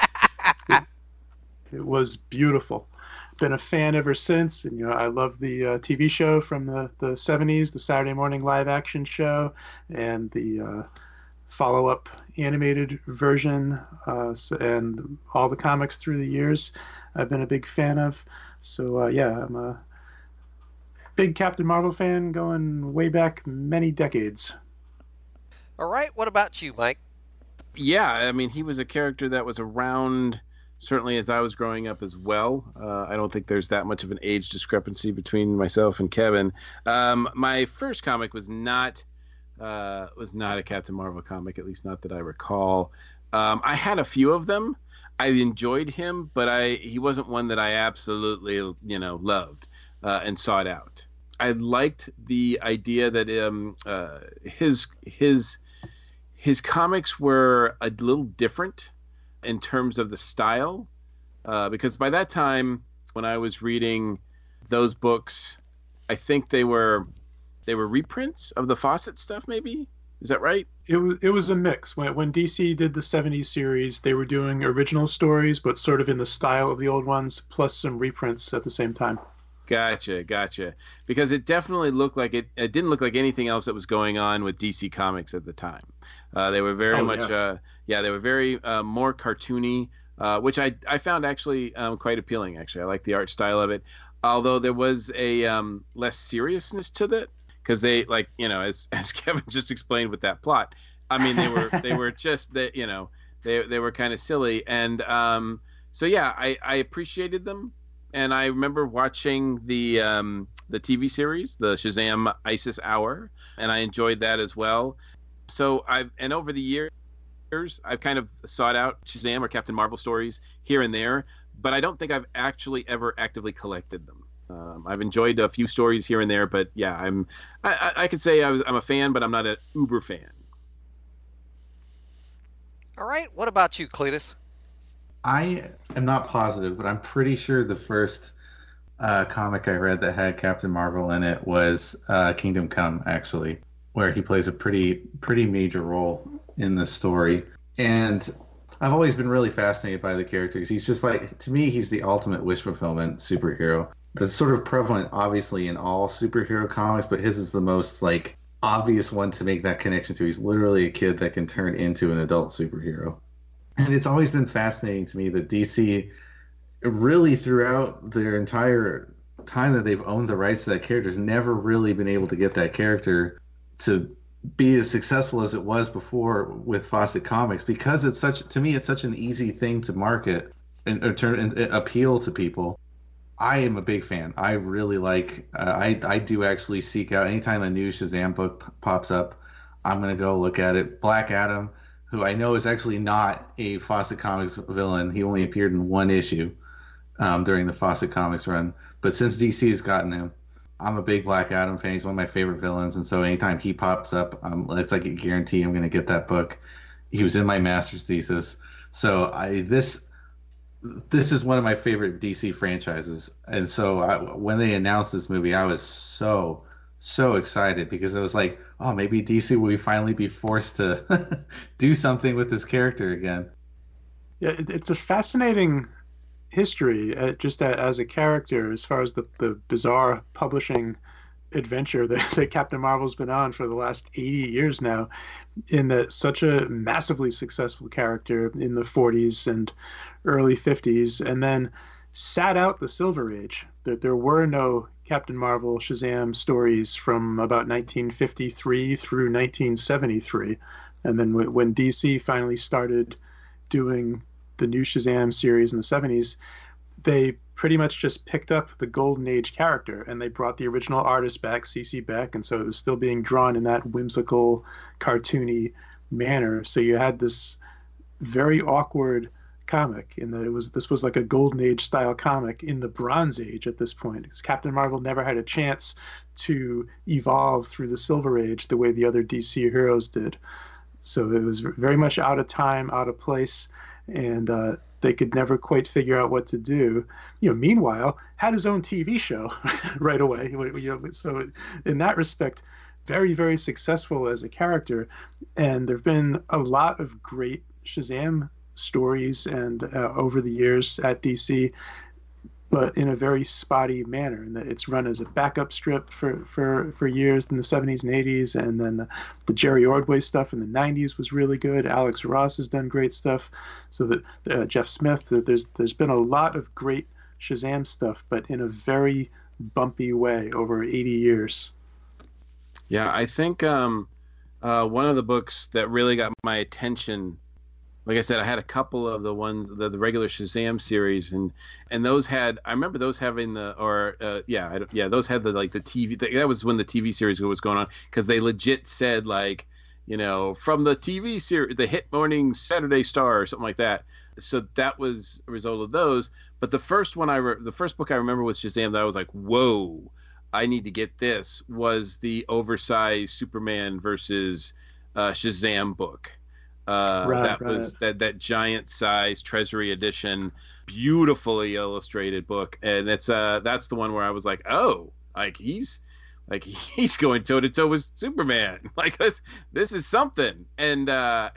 It was beautiful. Been a fan ever since, and I love the TV show from the 70s, the Saturday morning live action show, and the follow-up animated version, and all the comics through the years I've been a big fan of. So I'm a big Captain Marvel fan going way back many decades. All right, what about you, Mike? Yeah, I mean, he was a character that was around certainly as I was growing up as well. I don't think there's that much of an age discrepancy between myself and Kevin. My first comic was not a Captain Marvel comic, at least not that I recall. I had a few of them. I enjoyed him, but he wasn't one that I absolutely loved and sought out. I liked the idea that his comics were a little different in terms of the style, because by that time when I was reading those books, I think they were reprints of the Fawcett stuff. Maybe, is that right? It was a mix. When DC did the 70s series, they were doing original stories, but sort of in the style of the old ones, plus some reprints at the same time. Gotcha. Because it definitely looked like it didn't look like anything else that was going on with DC Comics at the time. They were very they were very more cartoony, which I found actually quite appealing. Actually, I like the art style of it. Although there was a less seriousness to that, because they as Kevin just explained with that plot. I mean, they were just they were kind of silly, and I appreciated them. And I remember watching the TV series, the Shazam ISIS Hour, and I enjoyed that as well. So over the years, I've kind of sought out Shazam or Captain Marvel stories here and there, but I don't think I've actually ever actively collected them. I've enjoyed a few stories here and there, but yeah, I could say I'm a fan, but I'm not an uber fan. All right, what about you, Cletus? I am not positive, but I'm pretty sure the first comic I read that had Captain Marvel in it was Kingdom Come, actually, where he plays a pretty major role in the story. And I've always been really fascinated by the character because he's just to me, he's the ultimate wish fulfillment superhero. That's sort of prevalent, obviously, in all superhero comics, but his is the most obvious one to make that connection to. He's literally a kid that can turn into an adult superhero. And it's always been fascinating to me that DC, really throughout their entire time that they've owned the rights to that character, has never really been able to get that character to be as successful as it was before with Fawcett Comics, because it's such an easy thing to market and appeal to people. I am a big fan. I really I do actually seek out anytime a new Shazam book pops up, I'm going to go look at it. Black Adam, who I know is actually not a Fawcett Comics villain. He only appeared in one issue during the Fawcett Comics run. But since DC has gotten him, I'm a big Black Adam fan. He's one of my favorite villains. And so anytime he pops up, it's like a guarantee I'm going to get that book. He was in my master's thesis. So this is one of my favorite DC franchises. And so when they announced this movie, I was so excited, because it was like, oh, maybe DC will finally be forced to do something with this character again. Yeah, it's a fascinating history, just as a character, as far as the bizarre publishing adventure that Captain Marvel's been on for the last 80 years now, in that such a massively successful character in the 40s and early 50s, and then sat out the Silver Age. There were no Captain Marvel, Shazam stories from about 1953 through 1973. And then when DC finally started doing the new Shazam series in the 70s, they pretty much just picked up the Golden Age character and they brought the original artist back, CC Beck, and so it was still being drawn in that whimsical, cartoony manner. So you had this very awkward comic in that this was like a Golden Age style comic in the Bronze Age at this point, because Captain Marvel never had a chance to evolve through the Silver Age the way the other DC heroes did. So it was very much out of time, out of place, and they could never quite figure out what to do. Meanwhile, had his own TV show right away. So in that respect, very, very successful as a character. And there have been a lot of great Shazam stories and over the years at DC, but in a very spotty manner. And it's run as a backup strip for years in the 70s and 80s, and then the Jerry Ordway stuff in the 90s was really good. Alex Ross has done great stuff. So that Jeff Smith, there's been a lot of great Shazam stuff, but in a very bumpy way over 80 years. Yeah, I think one of the books that really got my attention, like I said, I had a couple of the ones, the regular Shazam series, and those had, I remember those having those had the TV. That was when the TV series was going on, because they legit said from the TV series, the hit Morning Saturday Star or something like that. So that was a result of those. But the first book I remember was Shazam that I was like, whoa, I need to get this, was the oversized Superman versus Shazam book. That giant size Treasury edition, beautifully illustrated book, and that's the one where I was like, oh, he's going toe to toe with Superman, this is something, and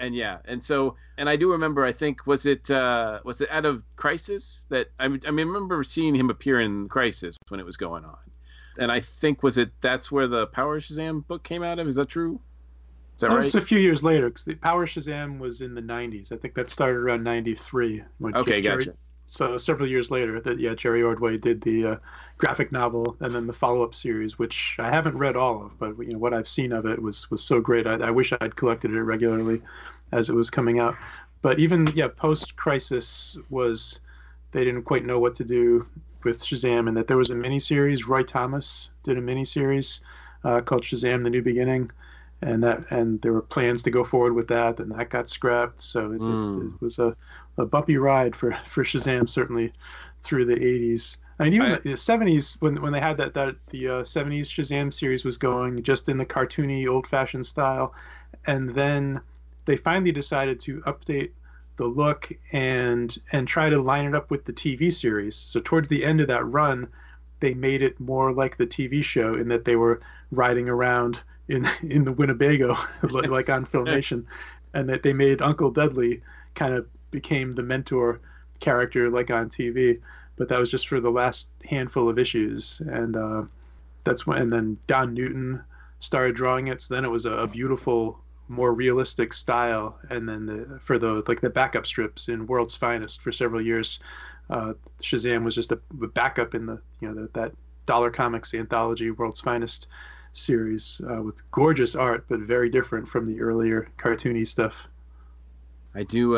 I do remember, I think was it out of Crisis that I remember seeing him appear in Crisis when it was going on, and I think that's where the Power Shazam book came out of. Is that true? Is that right? It's a few years later, because the Power Shazam was in the 90s. I think that started around 93. Gotcha. So several years later, Jerry Ordway did the graphic novel and then the follow-up series, which I haven't read all of, but what I've seen of it was so great. I wish I'd collected it regularly as it was coming out. But even post-Crisis they didn't quite know what to do with Shazam, and that there was a miniseries. Roy Thomas did a miniseries called Shazam: The New Beginning. And there were plans to go forward with that, and that got scrapped. So it was a bumpy ride for Shazam, certainly through the 80s. I mean, even the 70s, when they had the 70s Shazam series was going just in the cartoony, old-fashioned style, and then they finally decided to update the look and try to line it up with the TV series. So towards the end of that run, they made it more like the TV show in that they were riding around in the Winnebago, like on Filmation, and that they made Uncle Dudley kind of became the mentor character like on TV, but that was just for the last handful of issues, and then Don Newton started drawing it, so then it was a beautiful, more realistic style, and then for the backup strips in World's Finest for several years, Shazam was just a backup in that Dollar Comics anthology World's Finest series with gorgeous art, but very different from the earlier cartoony stuff. I do,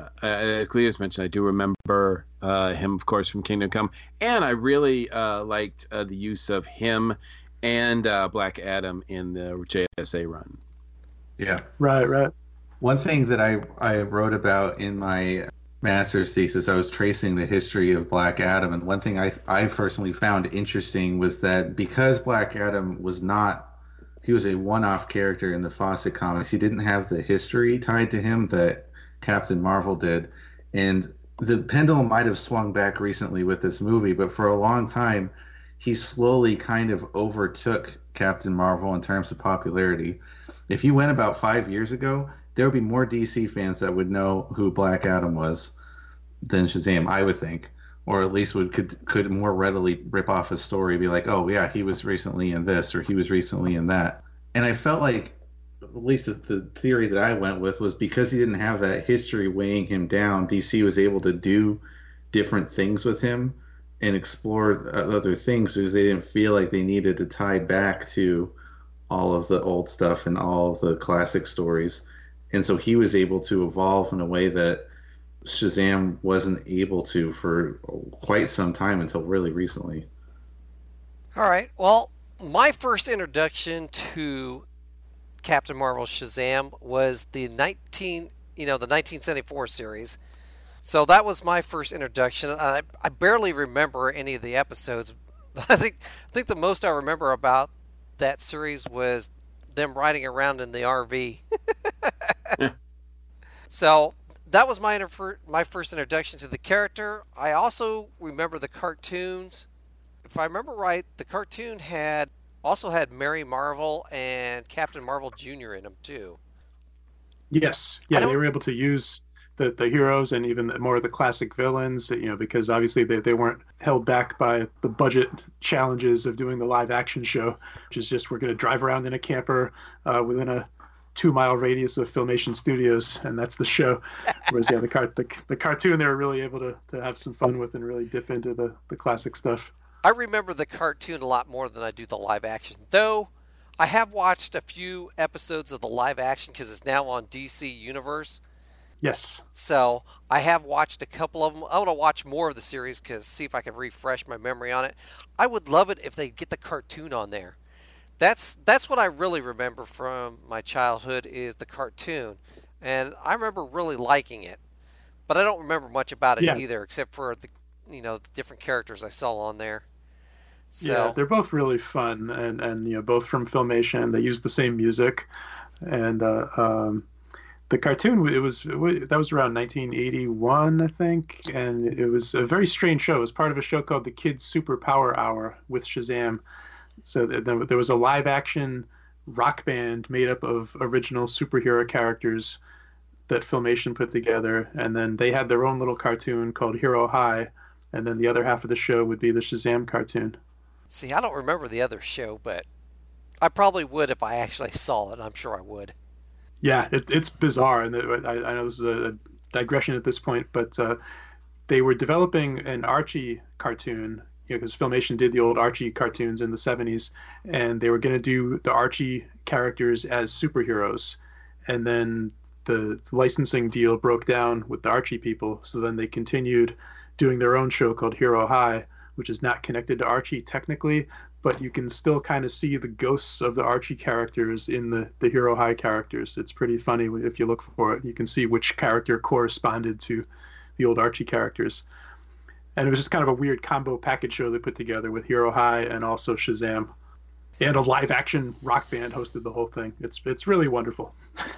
as Cleo's mentioned, I do remember him, of course, from Kingdom Come, and I really liked the use of him and Black Adam in the JSA run. Yeah. Right. One thing that I wrote about in my master's thesis, I was tracing the history of Black Adam, and one thing I personally found interesting was that because Black Adam was a one-off character in the Fawcett comics, he didn't have the history tied to him that Captain Marvel did, and the pendulum might have swung back recently with this movie, but for a long time he slowly kind of overtook Captain Marvel in terms of popularity. If you went about 5 years ago, there would be more DC fans that would know who Black Adam was than Shazam, I would think, or at least could more readily rip off his story, be like, oh yeah, he was recently in this or he was recently in that. And I felt like, at least the theory that I went with was because he didn't have that history weighing him down, DC was able to do different things with him and explore other things because they didn't feel like they needed to tie back to all of the old stuff and all of the classic stories. And so he was able to evolve in a way that Shazam wasn't able to for quite some time until really recently. All right. Well, my first introduction to Captain Marvel's Shazam was the 1974 series. So that was my first introduction. I barely remember any of the episodes. I think the most I remember about that series was them riding around in the RV. So that was my first introduction to the character. I also remember the cartoons. If I remember right, the cartoon also had Mary Marvel and Captain Marvel Jr. in them too. Yes, yeah, they were able to use the heroes and even more of the classic villains, because obviously they weren't held back by the budget challenges of doing the live action show, which is just we're going to drive around in a camper within a 2-mile radius of Filmation Studios, and that's the show. Whereas, yeah, the cartoon they were really able to have some fun with and really dip into the classic stuff. I remember the cartoon a lot more than I do the live action, though I have watched a few episodes of the live action because it's now on DC Universe. Yes. So I have watched a couple of them. I want to watch more of the series see if I can refresh my memory on it. I would love it if they get the cartoon on there. That's what I really remember from my childhood is the cartoon, and I remember really liking it. But I don't remember much about it either, except for the different characters I saw on there. So, yeah, they're both really fun, and both from Filmation. They use the same music, and the cartoon that was around 1981, I think, and it was a very strange show. It was part of a show called the Kids Superpower Hour with Shazam. So there was a live action rock band made up of original superhero characters that Filmation put together, and then they had their own little cartoon called Hero High, and then the other half of the show would be the Shazam cartoon. See, I don't remember the other show, but I probably would if I actually saw it. I'm sure I would. Yeah, it's bizarre, and I know this is a digression at this point, but they were developing an Archie cartoon, because Filmation did the old Archie cartoons in the 70s, and they were going to do the Archie characters as superheroes, and then the licensing deal broke down with the Archie people, so then they continued doing their own show called Hero High, which is not connected to Archie technically, but you can still kind of see the ghosts of the Archie characters in the Hero High characters. It's pretty funny if you look for it. You can see which character corresponded to the old Archie characters. And it was just kind of a weird combo package show they put together with Hero High and also Shazam. And a live-action rock band hosted the whole thing. It's really wonderful.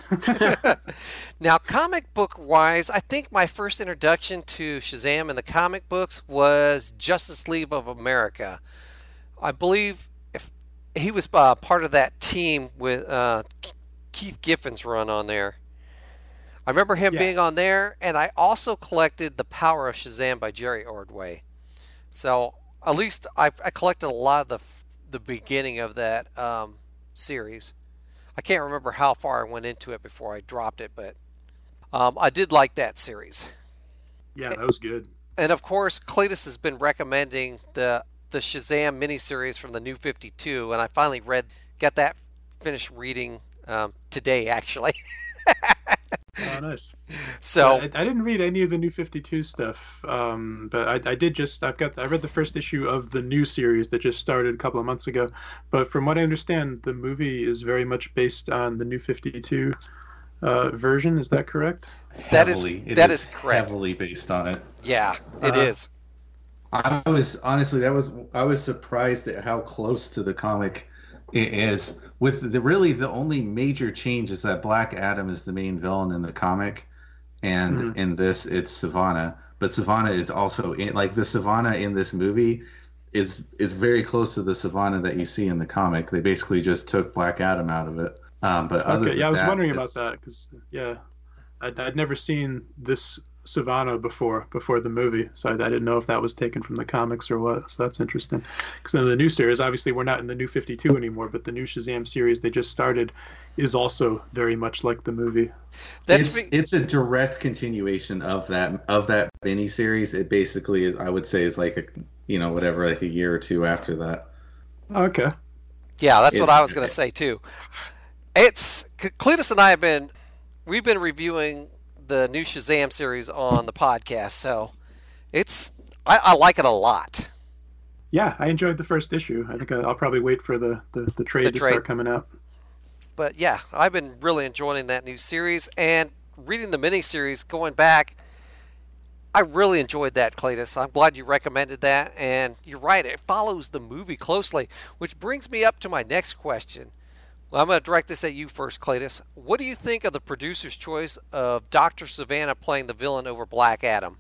Now, comic book-wise, I think my first introduction to Shazam in the comic books was Justice League of America. I believe if he was part of that team with Keith Giffen's run on there. I remember him being on there, and I also collected The Power of Shazam by Jerry Ordway. So at least I collected a lot of the beginning of that series. I can't remember how far I went into it before I dropped it, but I did like that series. Yeah, that was good. And of course, Cletus has been recommending the Shazam miniseries from the New 52, and I finally got that finished reading today, actually. Oh, nice. So I didn't read any of the New 52 stuff, but I did I read the first issue of the new series that just started a couple of months ago. But from what I understand, the movie is very much based on the New 52 version. Is that correct? That is correct. Heavily based on it. Yeah, it is. I was surprised at how close to the comic it is. With the only major change is that Black Adam is the main villain in the comic, and in this it's Sivana. But Sivana is also the Sivana in this movie is very close to the Sivana that you see in the comic. They basically just took Black Adam out of it. But other than I was wondering about that because I'd never seen this Sivana before the movie, so I didn't know if that was taken from the comics or what. So that's interesting. Because in the new series, obviously we're not in the New 52 anymore, but the new Shazam series they just started is also very much like the movie. It's a direct continuation of that mini series. It basically is, I would say, is like whatever, like a year or two after that. Okay. Yeah, that's what I was going to say too. It's Cletus and I we've been reviewing the new Shazam series on the podcast, so I like it a lot. Yeah, I enjoyed the first issue. I think I'll probably wait for the trade to start coming out. But yeah, I've been really enjoying that new series, and reading the miniseries going back, I really enjoyed that, Cletus. I'm glad you recommended that, and you're right, it follows the movie closely, which brings me up to my next question. Well, I'm going to direct this at you first, Cletus. What do you think of the producer's choice of Dr. Sivana playing the villain over Black Adam?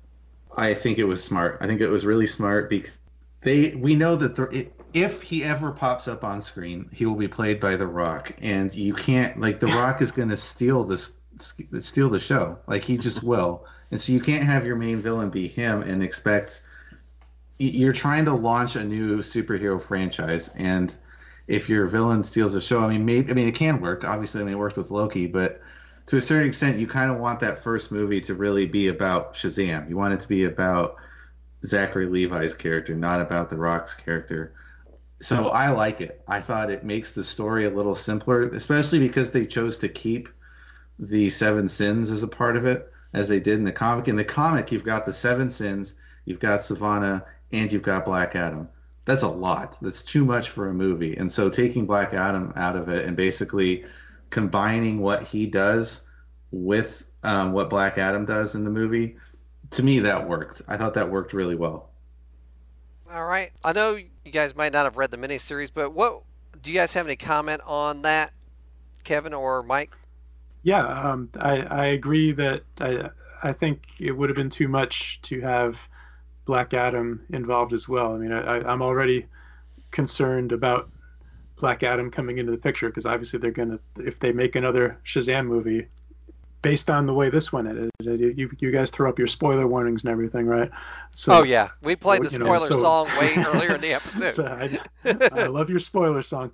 I think it was smart. I think it was really smart because we know that if he ever pops up on screen, he will be played by The Rock, and you can't, like, The Rock is going to steal the show. Like, he just will. And so you can't have your main villain be him and expect you're trying to launch a new superhero franchise, and if your villain steals the show, I mean, it can work. Obviously, it worked with Loki, but to a certain extent, you kind of want that first movie to really be about Shazam. You want it to be about Zachary Levi's character, not about The Rock's character. So I like it. I thought it makes the story a little simpler, especially because they chose to keep the Seven Sins as a part of it, as they did in the comic. In the comic, you've got the Seven Sins, you've got Sivana, and you've got Black Adam. That's a lot. That's too much for a movie. And so taking Black Adam out of it and basically combining what he does with what Black Adam does in the movie, to me, that worked. I thought that worked really well. All right. I know you guys might not have read the miniseries, but do you guys have any comment on that, Kevin or Mike? Yeah, I agree that I think it would have been too much to have Black Adam involved as well. I mean, I'm already concerned about Black Adam coming into the picture because obviously they're going to, if they make another Shazam movie based on the way this one is, you guys throw up your spoiler warnings and everything, right? So, oh yeah, we played the spoiler song way earlier in the episode. So I love your spoiler song.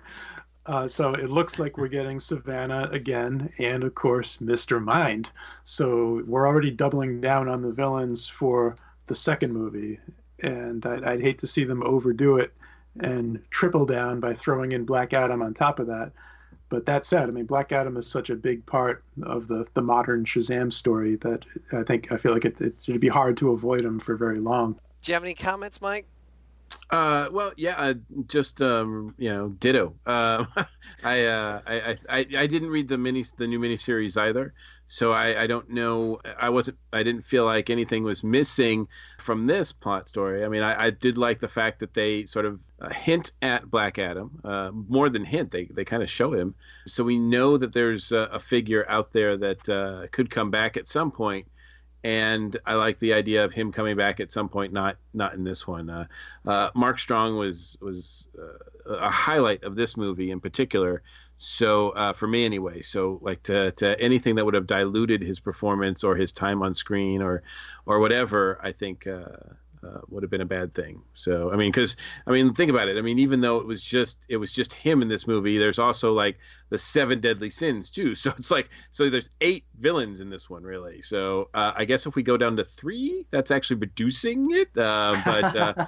So it looks like we're getting Sivana again, and of course Mr. Mind. So we're already doubling down on the villains for the second movie, and I'd hate to see them overdo it and triple down by throwing in Black Adam on top of that. But that said, I mean, Black Adam is such a big part of the modern Shazam story that I feel like it'd be hard to avoid him for very long. Do you have any comments, Mike? Well, yeah, just ditto. I didn't read the new miniseries either, so I don't know. I didn't feel like anything was missing from this plot story. I mean, I did like the fact that they sort of hint at Black Adam, more than hint. They kind of show him, so we know that there's a figure out there that could come back at some point. And I like the idea of him coming back at some point, not in this one. Mark Strong was a highlight of this movie in particular. So for me anyway, so like to anything that would have diluted his performance or his time on screen or whatever, I think would have been a bad thing. So think about it. I mean, even though it was just him in this movie, there's also like the 7 deadly sins too. So it's like, there's 8 villains in this one really. So I guess if we go down to 3, that's actually reducing it. But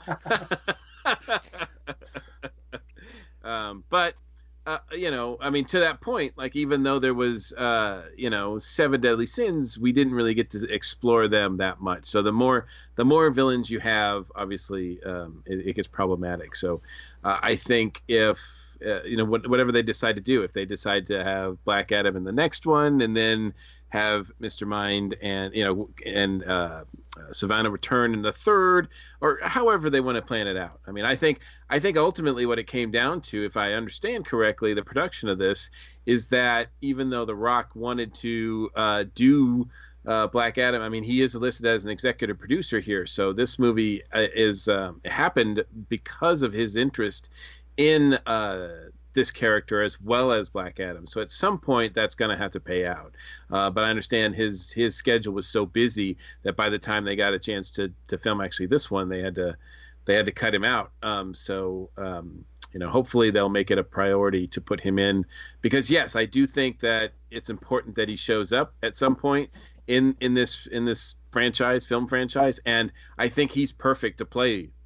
to that point, like, even though there was 7 deadly sins, we didn't really get to explore them that much. So the more villains you have, obviously it gets problematic. So I think if whatever they decide to do, if they decide to have Black Adam in the next one and then have Mr. Mind and Sivana return in the third, or however they want to plan it out. I mean, I think ultimately what it came down to, if I understand correctly, the production of this is that even though The Rock wanted to do Black Adam, I mean, he is listed as an executive producer here. So this movie happened because of his interest in this character as well as Black Adam. So at some point that's going to have to pay out. But I understand his schedule was so busy that by the time they got a chance to film actually this one, they had to cut him out. Hopefully they'll make it a priority to put him in, because yes, I do think that it's important that he shows up at some point in this film franchise, and I think he's perfect to play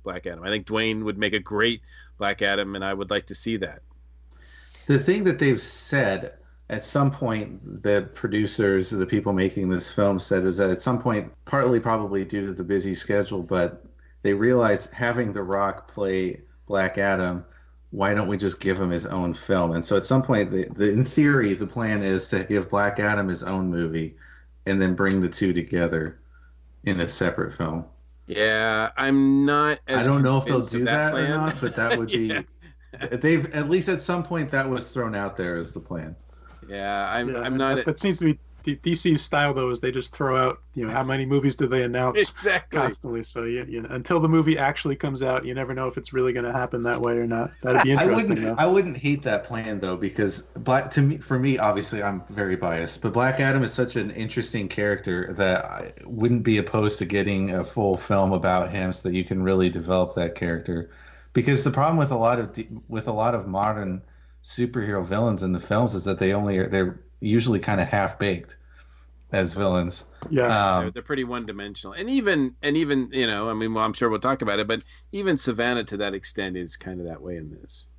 Black Adam. I think Dwayne would make a great Black Adam, and I would like to see that. The thing that they've said at some point, the producers, the people making this film said, is that at some point, partly probably due to the busy schedule, but they realized having The Rock play Black Adam, why don't we just give him his own film? And so at some point, in theory, the plan is to give Black Adam his own movie and then bring the two together in a separate film. Yeah, I'm not as I don't know if they'll convinced of do that or plan. not, but that would be... They've at least at some point that was thrown out there as the plan. Yeah, I'm not... That seems to be DC's style, though, is they just throw out, how many movies do they announce Exactly. constantly. So until the movie actually comes out, you never know if it's really going to happen that way or not. That'd be interesting. I wouldn't hate that plan though, because for me, obviously, I'm very biased, but Black Adam is such an interesting character that I wouldn't be opposed to getting a full film about him, so that you can really develop that character. Because the problem with a lot of modern superhero villains in the films is that they're usually kind of half-baked as villains. Yeah, they're pretty one-dimensional, and even I'm sure we'll talk about it, but even Savannah to that extent is kind of that way in this.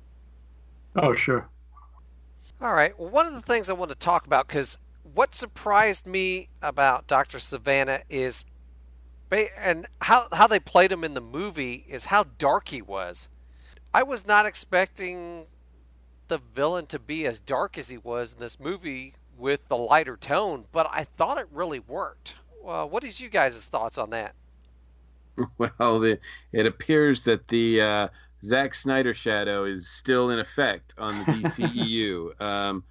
Oh, sure. All right. Well, one of the things I want to talk about, because what surprised me about Dr. Savannah is, and how they played him in the movie, is how dark he was. I was not expecting the villain to be as dark as he was in this movie with the lighter tone, but I thought it really worked. What is you guys' thoughts on that? Well, it appears that the Zack Snyder shadow is still in effect on the DCEU.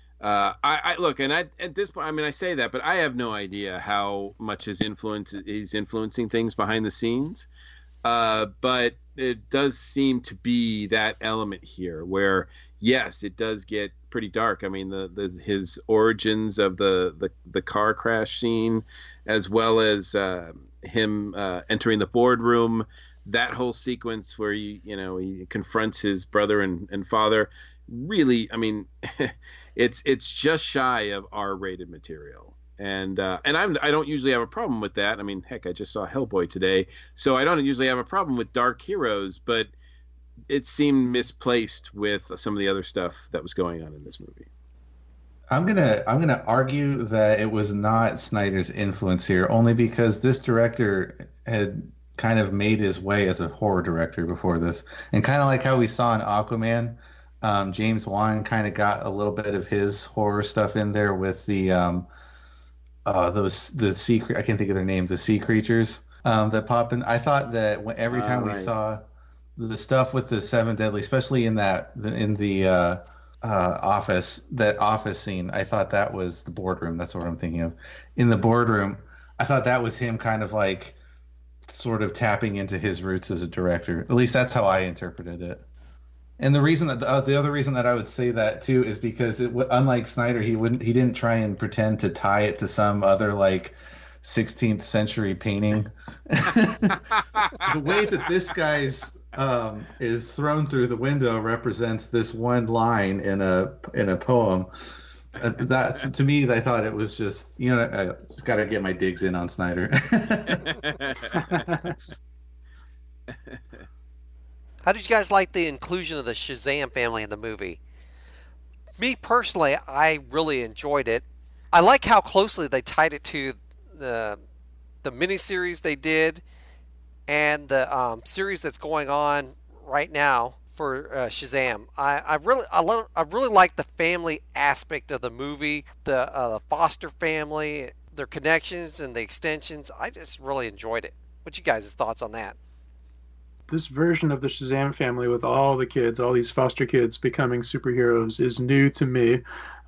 I look, and at this point, I say that, but I have no idea how much he's influencing things behind the scenes. But it does seem to be that element here where, yes, it does get pretty dark. I mean, his origins of the car crash scene, as well as him entering the boardroom, that whole sequence where he confronts his brother and father. Really, I mean, it's just shy of R-rated material. And I don't usually have a problem with that. I mean, heck, I just saw Hellboy today, so I don't usually have a problem with dark heroes, but it seemed misplaced with some of the other stuff that was going on in this movie. I'm gonna argue that it was not Snyder's influence here, only because this director had kind of made his way as a horror director before this, and kind of like how we saw in Aquaman, James Wan kind of got a little bit of his horror stuff in there with the sea, I can't think of their names, the sea creatures that pop in. I thought that every time we saw the stuff with the Seven Deadly, especially in the office scene, I thought that was the boardroom. That's what I'm thinking of. In the boardroom, I thought that was him kind of like sort of tapping into his roots as a director. At least that's how I interpreted it. And the reason that the other reason that I would say that too is because unlike Snyder, he didn't try and pretend to tie it to some other like 16th century painting. The way that this guy's is thrown through the window represents this one line in a poem. That to me, I thought it was just I just got to get my digs in on Snyder. How did you guys like the inclusion of the Shazam family in the movie? Me personally, I really enjoyed it. I like how closely they tied it to the miniseries they did and the series that's going on right now for Shazam. I really like the family aspect of the movie, the Foster family, their connections and the extensions. I just really enjoyed it. What's you guys' thoughts on that? This version of the Shazam family with all the kids, all these foster kids becoming superheroes is new to me.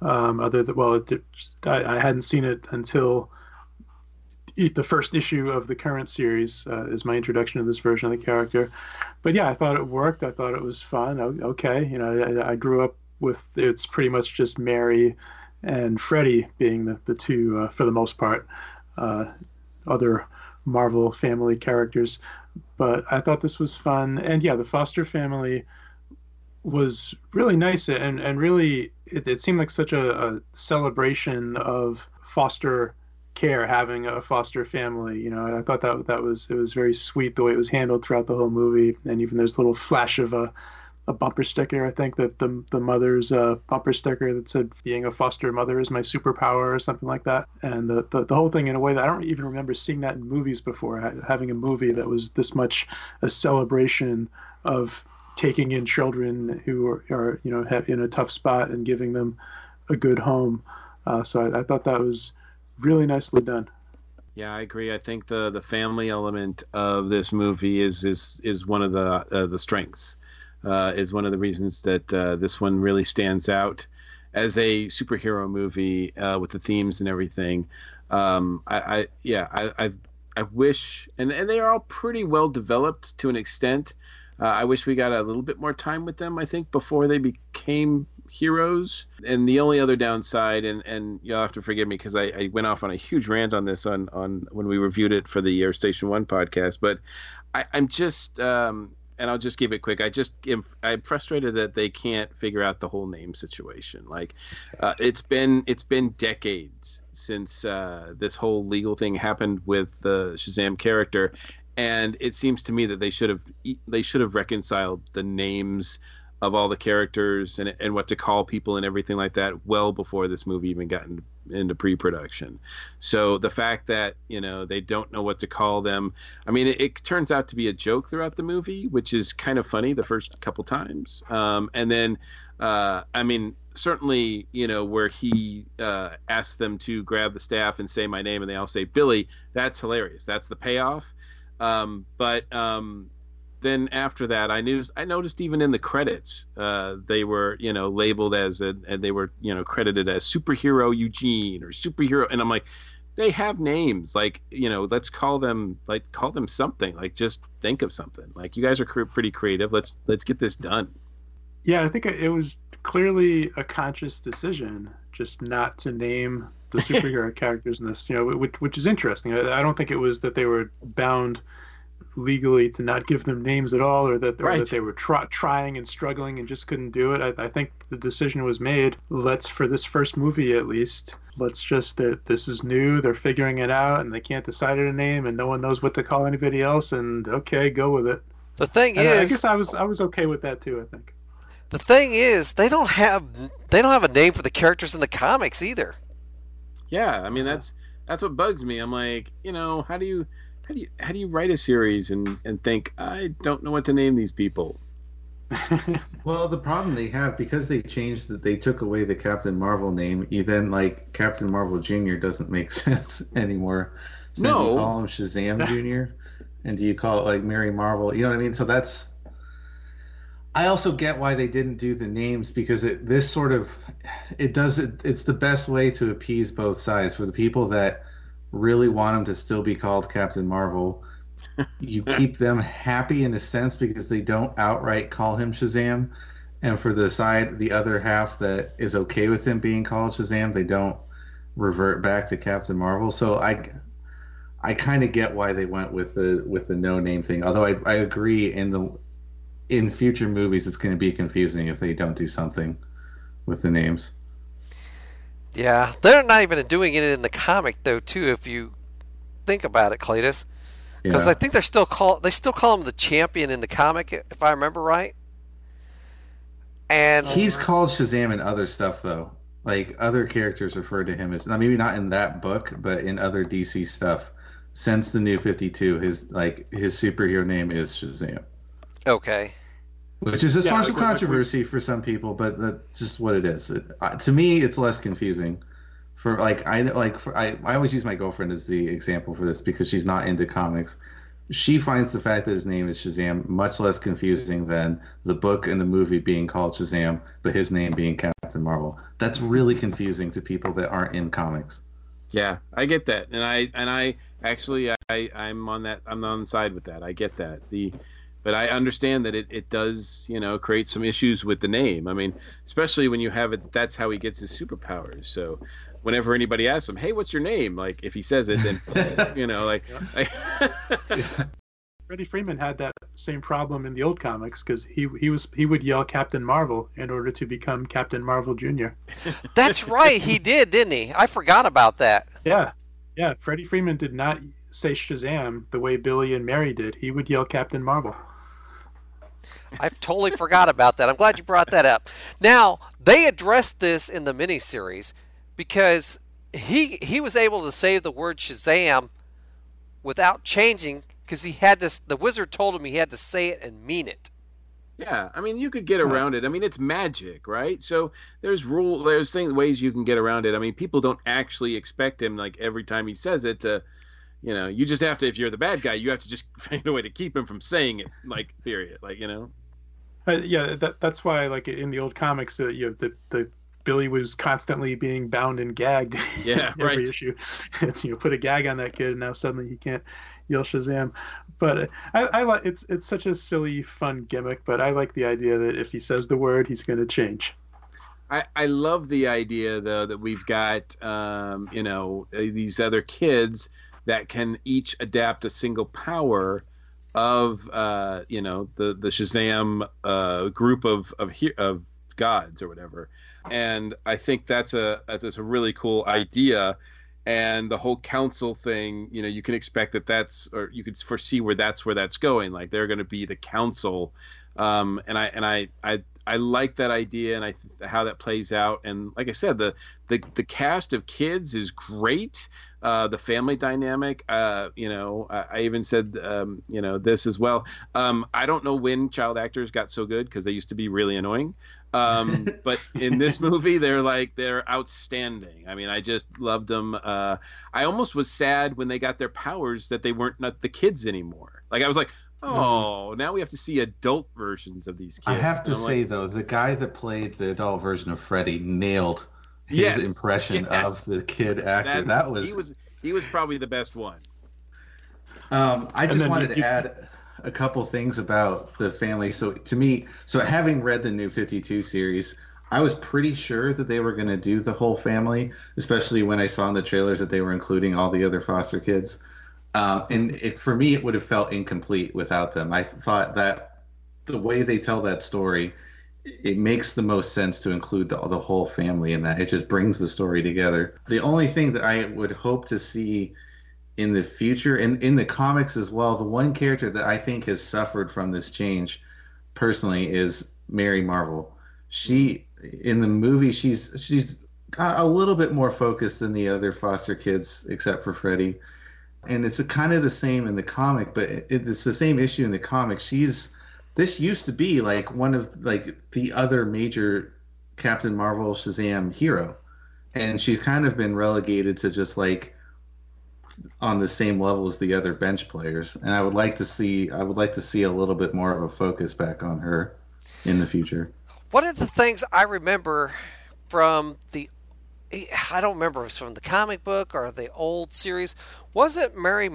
I hadn't seen it until the first issue of the current series is my introduction to this version of the character. But yeah, I thought it worked. I thought it was fun. Okay, I grew up with it's pretty much just Mary and Freddy being the two for the most part, other Marvel family characters. But I thought this was fun. And yeah, the Foster family was really nice. And really, it seemed like such a celebration of foster care having a foster family. You know, I thought it was very sweet the way it was handled throughout the whole movie. And even there's a little flash of a bumper sticker, I think, that the mother's bumper sticker that said being a foster mother is my superpower or something like that. And the whole thing in a way that I don't even remember seeing that in movies before, having a movie that was this much a celebration of taking in children who are you know, in a tough spot and giving them a good home. So I thought that was really nicely done. Yeah, I agree. I think the family element of this movie is one of the strengths. Is one of the reasons that this one really stands out as a superhero movie with the themes and everything. I wish, and they are all pretty well developed to an extent. I wish we got a little bit more time with them, I think, before they became heroes. And the only other downside, and you'll have to forgive me because I went off on a huge rant on this on when we reviewed it for the Air Station 1 podcast, but I'm just and I'll just keep it quick. I'm frustrated that they can't figure out the whole name situation. Like, it's been decades since this whole legal thing happened with the Shazam character, and it seems to me that they should have reconciled the names of all the characters and what to call people and everything like that well before this movie even got into pre-production. So the fact that, you know, they don't know what to call them, I mean, it turns out to be a joke throughout the movie, which is kind of funny the first couple times. And then, I mean, certainly, you know, where he asks them to grab the staff and say my name and they all say Billy, that's hilarious. That's the payoff. But then after that, I noticed even in the credits, they were, you know, labeled as and they were, you know, credited as Superhero Eugene or Superhero, and I'm like, they have names, like, you know, let's call them something, like, just think of something. Like, you guys are pretty creative. Let's get this done. Yeah, I think it was clearly a conscious decision just not to name the superhero characters in this, you know, which is interesting. I don't think it was that they were bound legally to not give them names at all, or that they were trying and struggling and just couldn't do it. I think the decision was made, for this first movie at least, let's just, this is new, they're figuring it out, and they can't decide on a name, and no one knows what to call anybody else, and okay, go with it. The thing is, I guess I was okay with that too, I think. The thing is, they don't have a name for the characters in the comics either. Yeah, I mean, that's what bugs me. I'm like, you know, how do you write a series and think, I don't know what to name these people? Well, the problem they have, because they changed that, they took away the Captain Marvel name, then like Captain Marvel Jr. doesn't make sense anymore. So no. Do you call him Shazam Jr.? And do you call it like Mary Marvel? You know what I mean? So that's... I also get why they didn't do the names, because it's the best way to appease both sides. For the people that really want him to still be called Captain Marvel, you keep them happy in a sense because they don't outright call him Shazam, and for the other half that is okay with him being called Shazam, they don't revert back to Captain Marvel. So I kind of get why they went with the no name thing, although I agree in future movies it's going to be confusing if they don't do something with the names. Yeah, they're not even doing it in the comic though, too, if you think about it, Cletus. Because Yeah. I think they still call him the Champion in the comic, if I remember right. And He's called Shazam in other stuff though. Like, other characters refer to him as, maybe not in that book, but in other DC stuff. Since the New 52, his superhero name is Shazam. Okay. Which is a source of controversy for some people, but that's just what it is. To me, it's less confusing. I always use my girlfriend as the example for this because she's not into comics. She finds the fact that his name is Shazam much less confusing than the book and the movie being called Shazam, but his name being Captain Marvel. That's really confusing to people that aren't in comics. Yeah, I get that, and I actually I'm on the side with that. I get that. But I understand that it does, you know, create some issues with the name. I mean, especially when you have it, that's how he gets his superpowers. So whenever anybody asks him, hey, what's your name? Like, if he says it, then, you know, like... Freddie Freeman had that same problem in the old comics because he would yell Captain Marvel in order to become Captain Marvel Jr. That's right, he did, didn't he? I forgot about that. Yeah. Yeah, Freddie Freeman did not say Shazam the way Billy and Mary did. He would yell Captain Marvel. I've totally forgot about that. I'm glad you brought that up. Now, they addressed this in the miniseries because he was able to say the word Shazam without changing because he had this. The wizard told him he had to say it and mean it. Yeah, I mean, you could get around it. I mean, it's magic, right? So there's ways you can get around it. I mean, people don't actually expect him, like, every time he says it to, you know, you just have to, if you're the bad guy, you have to just find a way to keep him from saying it, like, period, like, you know? Yeah, that's why, like, in the old comics, you know, the Billy was constantly being bound and gagged. Yeah, every right. issue. It's, you know, put a gag on that kid, and now suddenly he can't yell Shazam. But I like it's such a silly, fun gimmick. But I like the idea that if he says the word, he's going to change. I love the idea though that we've got you know, these other kids that can each adapt a single power of you know, the Shazam group of gods or whatever. And I think that's a really cool idea. And the whole council thing, you know, you can expect or you could foresee where that's going. Like, they're going to be the council, and I like that idea, and how that plays out. And like I said, the cast of kids is great. The family dynamic, you know, I even said, you know, this as well. I don't know when child actors got so good because they used to be really annoying. But in this movie, they're outstanding. I mean, I just loved them. I almost was sad when they got their powers that they weren't not the kids anymore. Like, I was like, oh, now we have to see adult versions of these kids. I have to say, though, the guy that played the adult version of Freddy nailed his impression of the kid actor. He was probably the best one. I just wanted to add a couple things about the family. So to me, having read the New 52 series, I was pretty sure that they were going to do the whole family, especially when I saw in the trailers that they were including all the other foster kids. And for me, it would have felt incomplete without them. I thought that the way they tell that story, it makes the most sense to include the whole family in that. It just brings the story together. The only thing that I would hope to see in the future, and in the comics as well, the one character that I think has suffered from this change personally is Mary Marvel. She, in the movie, she's got a little bit more focused than the other foster kids, except for Freddy. And it's kind of the same in the comic, but it's the same issue in the comic. This used to be like one of like the other major Captain Marvel Shazam hero, and she's kind of been relegated to just like on the same level as the other bench players. And I would like to see a little bit more of a focus back on her in the future. One of the things I remember from I don't remember if it was from the comic book or the old series, wasn't Mary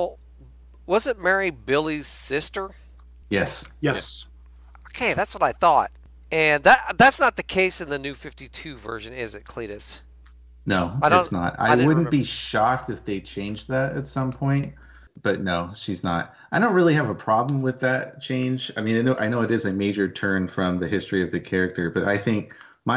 Billy's sister? Yes. Okay, that's what I thought. And that's not the case in the New 52 version, is it, Cletus? No, it's not. I wouldn't be shocked if they changed that at some point, but no, she's not. I don't really have a problem with that change. I mean, I know it is a major turn from the history of the character, but I think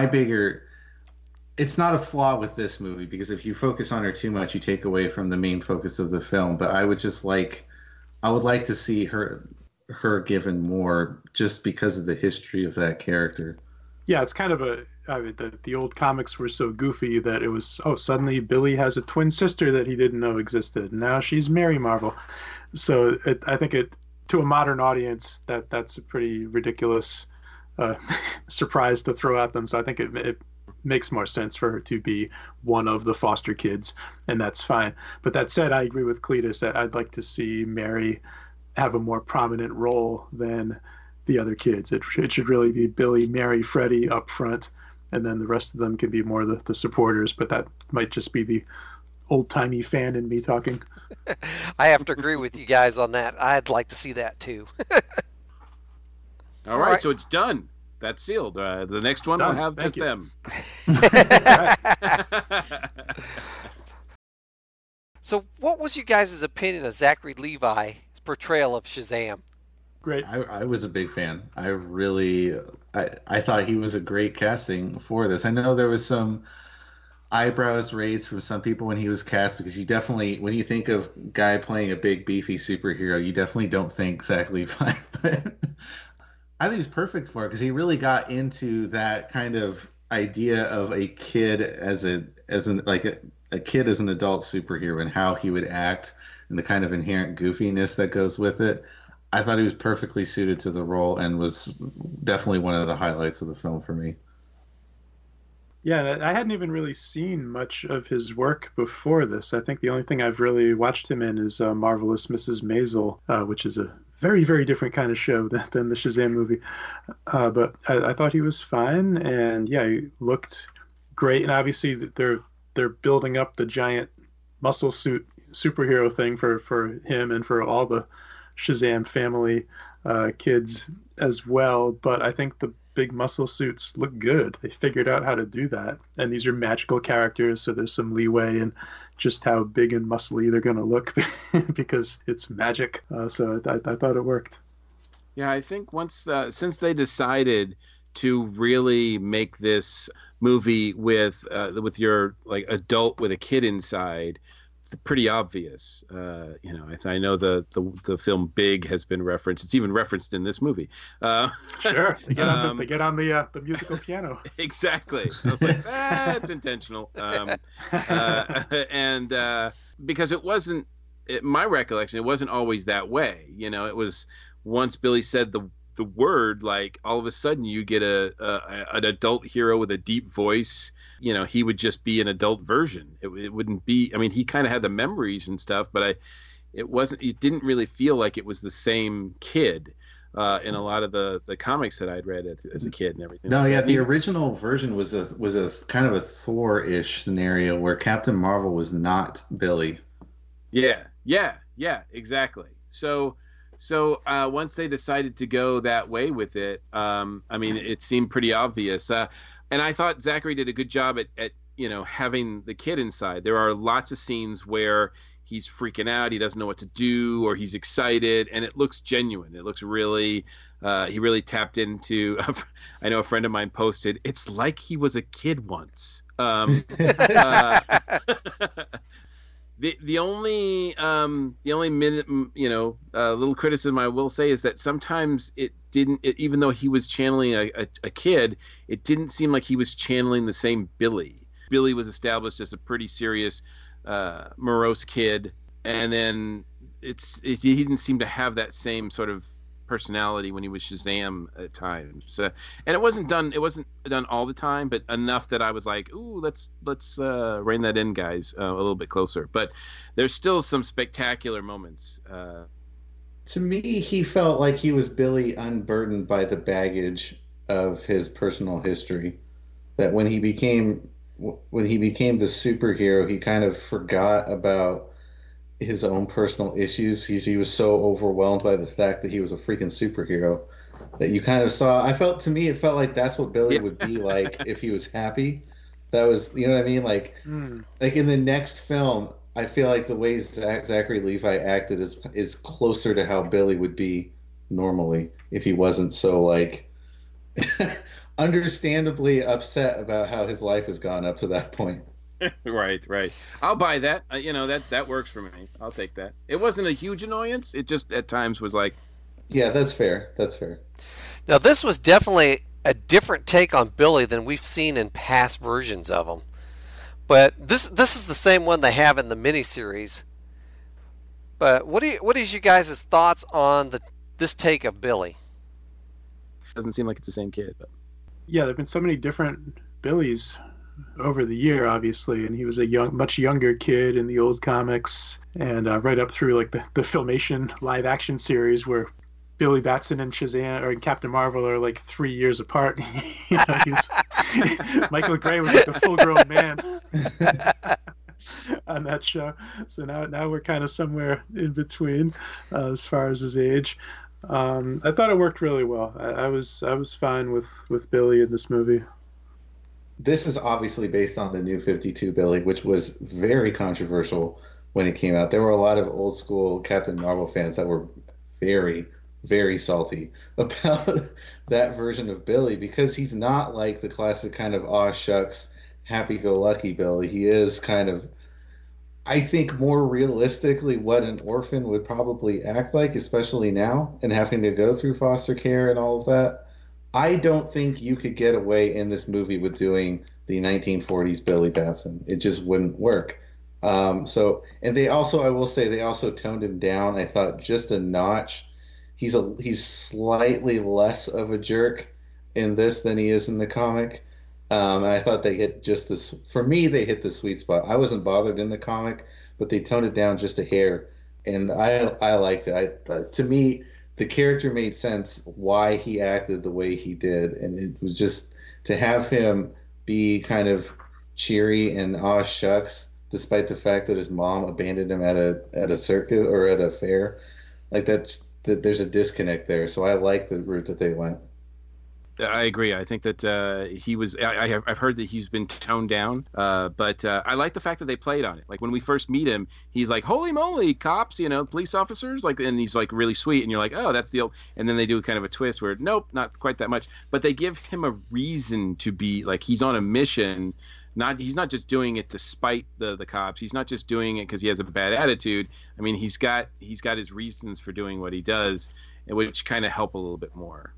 it's not a flaw with this movie, because if you focus on her too much, you take away from the main focus of the film. But I would like to see her given more, just because of the history of that character. Yeah, it's kind of the old comics were so goofy that it was, suddenly Billy has a twin sister that he didn't know existed. Now she's Mary Marvel. So I think to a modern audience, that's a pretty ridiculous surprise to throw at them. So I think it makes more sense for her to be one of the foster kids, and that's fine. But that said, I agree with Cletus that I'd like to see Mary have a more prominent role than the other kids. It should really be Billy, Mary, Freddy up front, and then the rest of them can be more the supporters. But that might just be the old-timey fan in me talking. I have to agree with you guys on that. I'd like to see that too. All right, so it's done. That's sealed. The next one will have Thank just you. them. So what was you guys' opinion of Zachary Levi's portrayal of Shazam? Great. I was a big fan. I thought he was a great casting for this. I know there was some eyebrows raised from some people when he was cast, because you definitely, when you think of guy playing a big beefy superhero, you definitely don't think Zach Levi. But I think he was perfect for it because he really got into that kind of idea of a kid as a kid as an adult superhero and how he would act and the kind of inherent goofiness that goes with it. I thought he was perfectly suited to the role and was definitely one of the highlights of the film for me. Yeah, I hadn't even really seen much of his work before this. I think the only thing I've really watched him in is Marvelous Mrs. Maisel, which is a very, very different kind of show than the Shazam movie. But I thought he was fine, and yeah, he looked great. And obviously, they're building up the giant muscle suit superhero thing for him and for all the Shazam family kids as well. But I think the big muscle suits look good. They figured out how to do that. And these are magical characters, so there's some leeway in just how big and muscly they're going to look because it's magic. So I thought it worked. Yeah, I think once since they decided to really make this movie with your like adult with a kid inside, pretty obvious. I know the film Big has been referenced. It's even referenced in this movie. Sure, they get on the musical piano. Exactly. I was like, that's intentional. And because it wasn't, my recollection, it wasn't always that way. You know, it was once Billy said the word, like all of a sudden you get an adult hero with a deep voice. You know, he would just be an adult version. It wouldn't be. I mean, he kind of had the memories and stuff, but it didn't really feel like it was the same kid in a lot of the comics that I'd read as a kid and everything. No, yeah, the original version was a kind of a Thor-ish scenario where Captain Marvel was not Billy. Yeah, exactly. So once they decided to go that way with it, I mean, it seemed pretty obvious. And I thought Zachary did a good job at having the kid inside. There are lots of scenes where he's freaking out, he doesn't know what to do, or he's excited, and it looks genuine. It looks really, he really tapped into. I know a friend of mine posted, "It's like he was a kid once." The only minute, little criticism I will say is that sometimes even though he was channeling a kid, it didn't seem like he was channeling the same Billy. Billy was established as a pretty serious, morose kid, and then he didn't seem to have that same sort of personality when he was Shazam at times. And it wasn't done all the time, but enough that I was like, ooh, let's rein that in, guys, a little bit closer. But there's still some spectacular moments. To me, he felt like he was Billy unburdened by the baggage of his personal history. That when he became the superhero, he kind of forgot about his own personal issues. He was so overwhelmed by the fact that he was a freaking superhero that you kind of saw. It felt like that's what Billy would be like if he was happy. That was, you know what I mean? Like in the next film, I feel like the way Zachary Levi acted is closer to how Billy would be normally if he wasn't so like understandably upset about how his life has gone up to that point. Right. I'll buy that. That works for me. I'll take that. It wasn't a huge annoyance. It just at times was like, yeah, that's fair. Now this was definitely a different take on Billy than we've seen in past versions of him. But this is the same one they have in the miniseries. But what is you guys' thoughts on this take of Billy? Doesn't seem like it's the same kid, but yeah, there've been so many different Billys over the year, obviously, and he was a much younger kid in the old comics, and right up through like the Filmation live action series where Billy Batson and Shazam or Captain Marvel are like 3 years apart. Michael Gray was like a full-grown man on that show. So now we're kind of somewhere in between as far as his age. I thought it worked really well. I was fine with Billy in this movie. This is obviously based on the New 52 Billy, which was very controversial when it came out. There were a lot of old school Captain Marvel fans that were very, very salty about that version of Billy because he's not like the classic kind of aw shucks happy-go-lucky Billy. He is kind of, I think, more realistically what an orphan would probably act like, especially now, and having to go through foster care and all of that. I don't think you could get away in this movie with doing the 1940s Billy Batson. It just wouldn't work. And they also, I will say, they also toned him down, I thought, just a notch. He's slightly less of a jerk in this than he is in the comic. And I thought they hit just this, for me, they hit the sweet spot. I wasn't bothered in the comic, but they toned it down just a hair. And I liked it. To me, the character made sense why he acted the way he did. And it was just to have him be kind of cheery and aw shucks, despite the fact that his mom abandoned him at a circus or at a fair. Like there's a disconnect there. So I like the route that they went. I agree. I think that he was. I've heard that he's been toned down, but I like the fact that they played on it. Like when we first meet him, he's like, "Holy moly, cops! Police officers!" Like, and he's like really sweet, and you're like, "Oh, that's the old." And then they do kind of a twist where, nope, not quite that much. But they give him a reason to be like he's on a mission. He's not just doing it to spite the cops. He's not just doing it because he has a bad attitude. I mean, he's got his reasons for doing what he does, which kind of help a little bit more.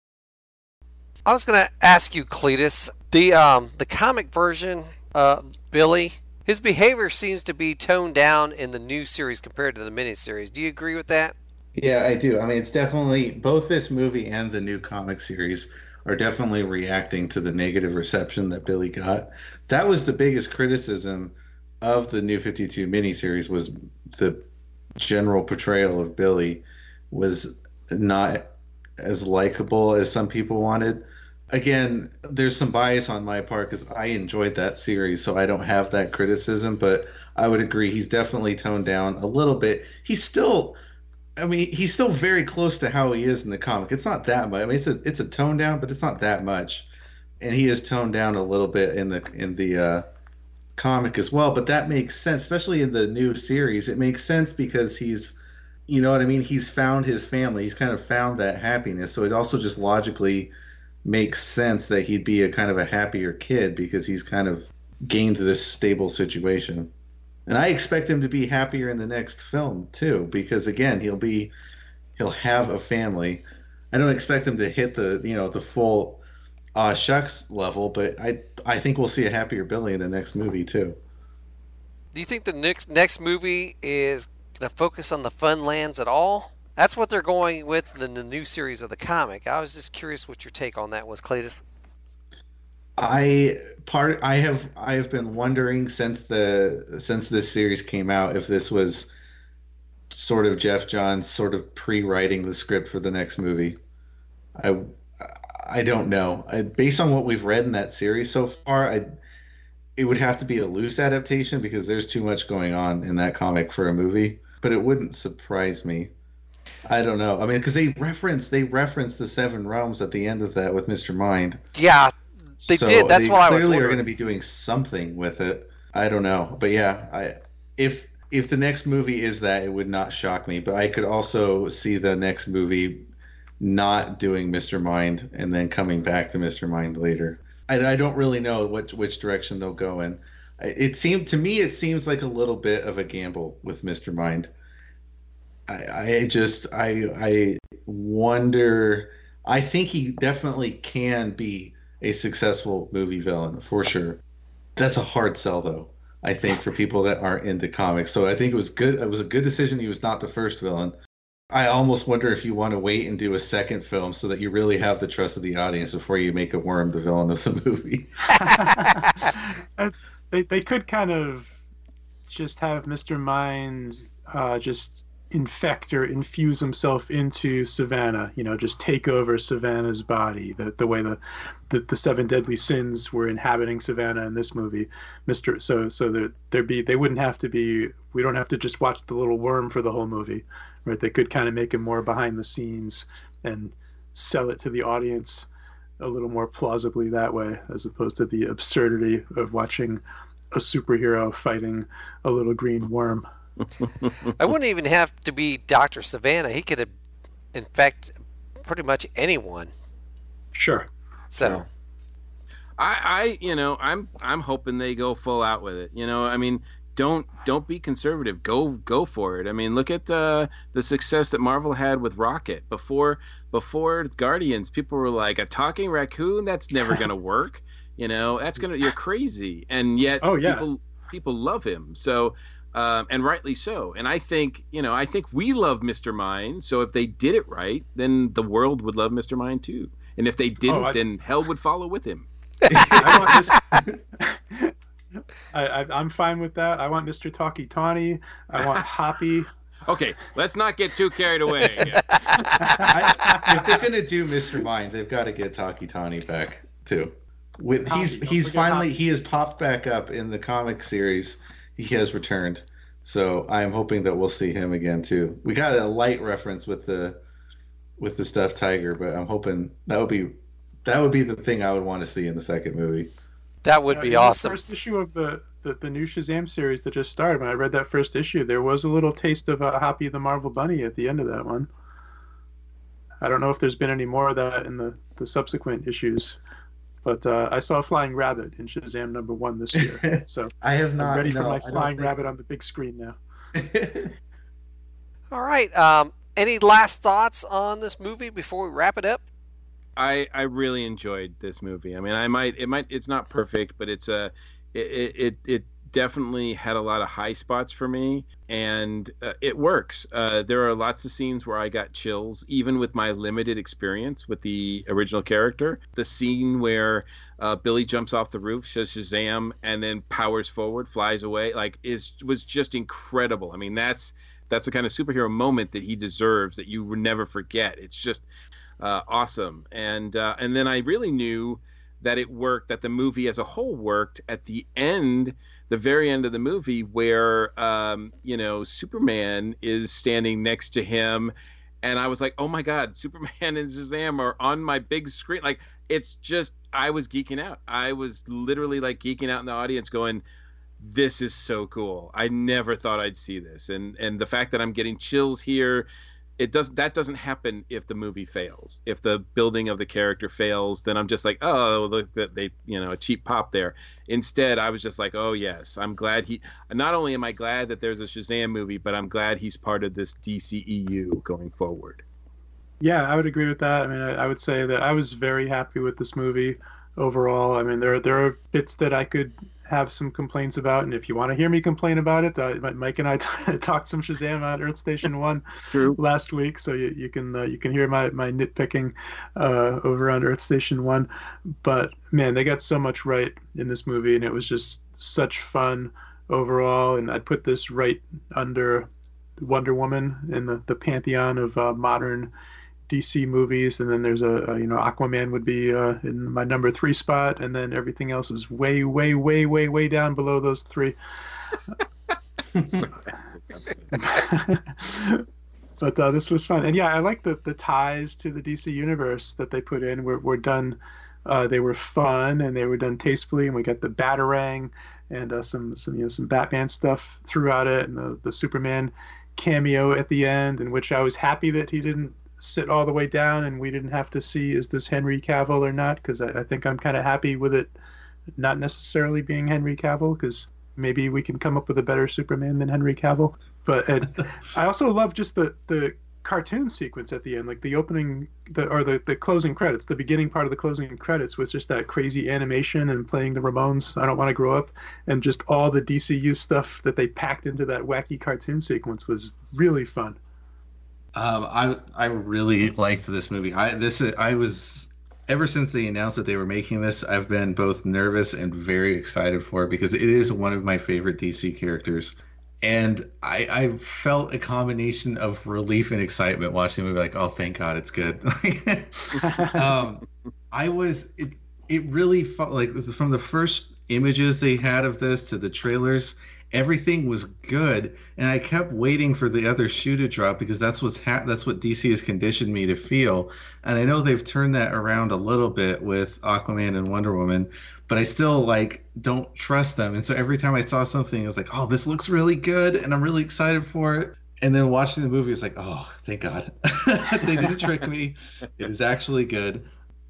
I was going to ask you, Cletus, the comic version, Billy, his behavior seems to be toned down in the new series compared to the miniseries. Do you agree with that? Yeah, I do. I mean, it's definitely, both this movie and the new comic series are definitely reacting to the negative reception that Billy got. That was the biggest criticism of the New 52 miniseries, was the general portrayal of Billy was not as likable as some people wanted. Again, there's some bias on my part because I enjoyed that series, so I don't have that criticism, but I would agree he's definitely toned down a little bit. He's still very close to how he is in the comic. It's not that much. I mean, it's a tone down, but it's not that much. And he is toned down a little bit in the comic as well, but that makes sense, especially in the new series. It makes sense because he's, you know what I mean? He's found his family. He's kind of found that happiness. So it also just logically makes sense that he'd be a kind of a happier kid because he's kind of gained this stable situation. And I expect him to be happier in the next film too, because again, he'll have a family. I don't expect him to hit the full shucks level, but I think we'll see a happier Billy in the next movie too. Do you think the next movie is going to focus on the fun lands at all? That's what they're going with in the new series of the comic. I was just curious what your take on that was, Cletus. I have been wondering since this series came out if this was sort of Jeff Johns sort of pre-writing the script for the next movie. I don't know. Based on what we've read in that series so far, it would have to be a loose adaptation because there's too much going on in that comic for a movie. But it wouldn't surprise me. I don't know. I mean, because they reference the Seven Realms at the end of that with Mr. Mind. Yeah, they did. That's why I was wondering. They clearly are going to be doing something with it. I don't know, but yeah, if the next movie is that, it would not shock me. But I could also see the next movie not doing Mr. Mind and then coming back to Mr. Mind later. I don't really know which direction they'll go in. It seems like a little bit of a gamble with Mr. Mind. I wonder. I think he definitely can be a successful movie villain for sure. That's a hard sell though, I think, for people that aren't into comics. So I think it was good. It was a good decision he was not the first villain. I almost wonder if you want to wait and do a second film so that you really have the trust of the audience before you make a Worm the villain of the movie. They could kind of just have Mr. Mind just infect or infuse himself into Savannah, just take over Savannah's body, the way the seven deadly sins were inhabiting Savannah in this movie. They wouldn't have to be, we don't have to just watch the little worm for the whole movie, right? They could kind of make it more behind the scenes and sell it to the audience a little more plausibly that way, as opposed to the absurdity of watching a superhero fighting a little green worm. I wouldn't even have to be Dr. Savannah. He could have infect pretty much anyone. Sure. So, I'm hoping they go full out with it. I mean, don't be conservative. Go for it. I mean, look at the success that Marvel had with Rocket before Guardians. People were like, a talking raccoon? That's never gonna work. You're crazy. And yet, people love him. So, and rightly so. And I think we love Mr. Mind. So if they did it right, then the world would love Mr. Mind too. And if they didn't, then hell would follow with him. I'm fine with that. I want Mr. Talkie Tawny. I want Hoppy. Okay, let's not get too carried away. If they're gonna do Mr. Mind, they've got to get Talkie Tawny back too. He has popped back up in the comic series. He has returned, so I am hoping that we'll see him again too. We got a light reference with the stuffed tiger, but I'm hoping that would be the thing I would want to see in the second movie. That would be awesome. The first issue of the new Shazam series that just started, when I read that first issue, there was a little taste of Hoppy the Marvel Bunny at the end of that one. I don't know if there's been any more of that in the subsequent issues, but I saw a flying rabbit in Shazam #1 this year. So I have not. I'm ready for my flying rabbit on the big screen now. All right. Any last thoughts on this movie before we wrap it up? I really enjoyed this movie. I mean, it's not perfect, but it definitely had a lot of high spots for me, and it works. There are lots of scenes where I got chills, even with my limited experience with the original character. The scene where Billy jumps off the roof, says Shazam, and then powers forward, flies away, was just incredible. I mean, that's the kind of superhero moment that he deserves, that you will never forget. It's just awesome. And then I really knew that it worked, that the movie as a whole worked at the end, the very end of the movie, where Superman is standing next to him, and I was like, oh my God, Superman and Shazam are on my big screen. Like, it's just, I was geeking out. I was literally like geeking out in the audience going, this is so cool. I never thought I'd see this. And the fact that I'm getting chills here, that doesn't happen if the movie fails. If the building of the character fails, then I'm just like, oh, look, that they, a cheap pop there. Instead, I was just like, oh yes, I'm glad not only am I glad that there's a Shazam movie, but I'm glad he's part of this DCEU going forward. Yeah, I would agree with that. I mean, I would say that I was very happy with this movie overall. I mean, there are bits that I could have some complaints about, and if you want to hear me complain about it, Mike and I talked some Shazam on Earth Station 1 last week, so you can hear my nitpicking over on Earth Station 1. But man, they got so much right in this movie, and it was just such fun overall. And I'd put this right under Wonder Woman in the pantheon of modern DC movies, and then there's Aquaman would be in my number 3 spot, and then everything else is way, way, way, way, way down below those 3. But this was fun, and yeah, I like the ties to the DC universe that they put in. Were done. They were fun, and they were done tastefully, and we got the Batarang and some Batman stuff throughout it, and the Superman cameo at the end, in which I was happy that he didn't sit all the way down and we didn't have to see, is this Henry Cavill or not, because I think I'm kind of happy with it not necessarily being Henry Cavill, because maybe we can come up with a better Superman than Henry Cavill. But I also love just the cartoon sequence at the end, like the opening, the closing credits, the beginning part of the closing credits was just that crazy animation and playing the Ramones, I Don't Want to Grow Up, and just all the DCU stuff that they packed into that wacky cartoon sequence was really fun. I really liked this movie. I was, ever since they announced that they were making this, I've been both nervous and very excited for it, because it is one of my favorite DC characters. And I felt a combination of relief and excitement watching the movie, like, oh, thank God it's good. It really felt like, from the first images they had of this to the trailers, everything was good, and I kept waiting for the other shoe to drop, because that's what DC has conditioned me to feel. And I know they've turned that around a little bit with Aquaman and Wonder Woman, but I still don't trust them. And so every time I saw something, I was like, oh, this looks really good, and I'm really excited for it. And then watching the movie, it's like, oh, thank God. They didn't trick me. It is actually good.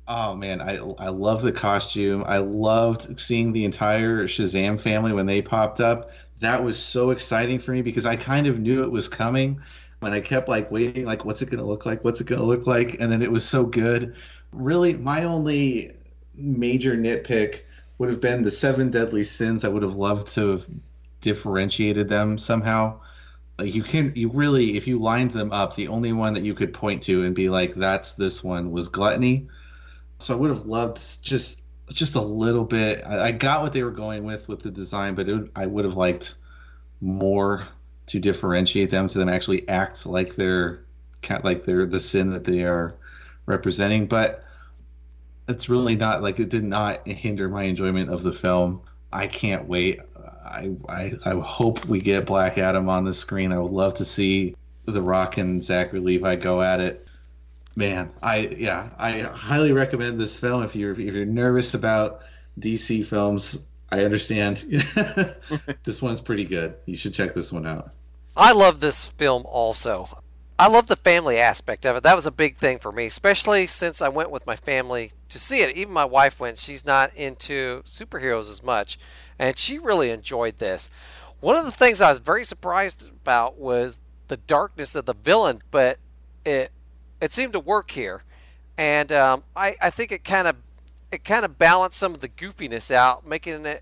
Oh man, I love the costume. I loved seeing the entire Shazam family when they popped up. That was so exciting for me because I kind of knew it was coming, and I kept like waiting, like what's it gonna look like? What's it gonna look like? And then it was so good. Really, my only major nitpick would have been the 7 deadly sins. I would have loved to have differentiated them somehow. Like you really, if you lined them up, the only one that you could point to and be like, that's this one, was gluttony. So I would have loved just a little bit. I got what they were going with the design, but I would have liked more to differentiate them, to them actually act like they're the sin that they are representing. But it's really not, like, it did not hinder my enjoyment of the film. I can't wait. I hope we get Black Adam on the screen. I would love to see The Rock and Zachary Levi go at it. Man, I highly recommend this film. If you're nervous about DC films, I understand. This one's pretty good. You should check this one out. I love this film also. I love the family aspect of it. That was a big thing for me, especially since I went with my family to see it. Even my wife went. She's not into superheroes as much, and she really enjoyed this. One of the things I was very surprised about was the darkness of the villain, but it seemed to work here, and I think it kind of balanced some of the goofiness out, making it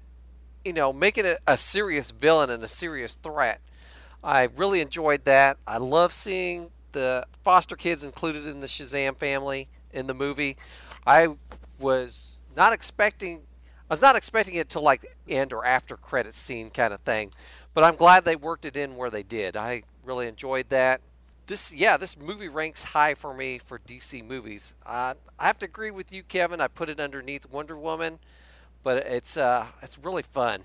a serious villain and a serious threat. I really enjoyed that. I love seeing the foster kids included in the Shazam family in the movie. I was not expecting it to like end or after credits scene kind of thing, but I'm glad they worked it in where they did. I really enjoyed that. This movie ranks high for me for DC movies. I have to agree with you, Kevin. I put it underneath Wonder Woman, but it's really fun.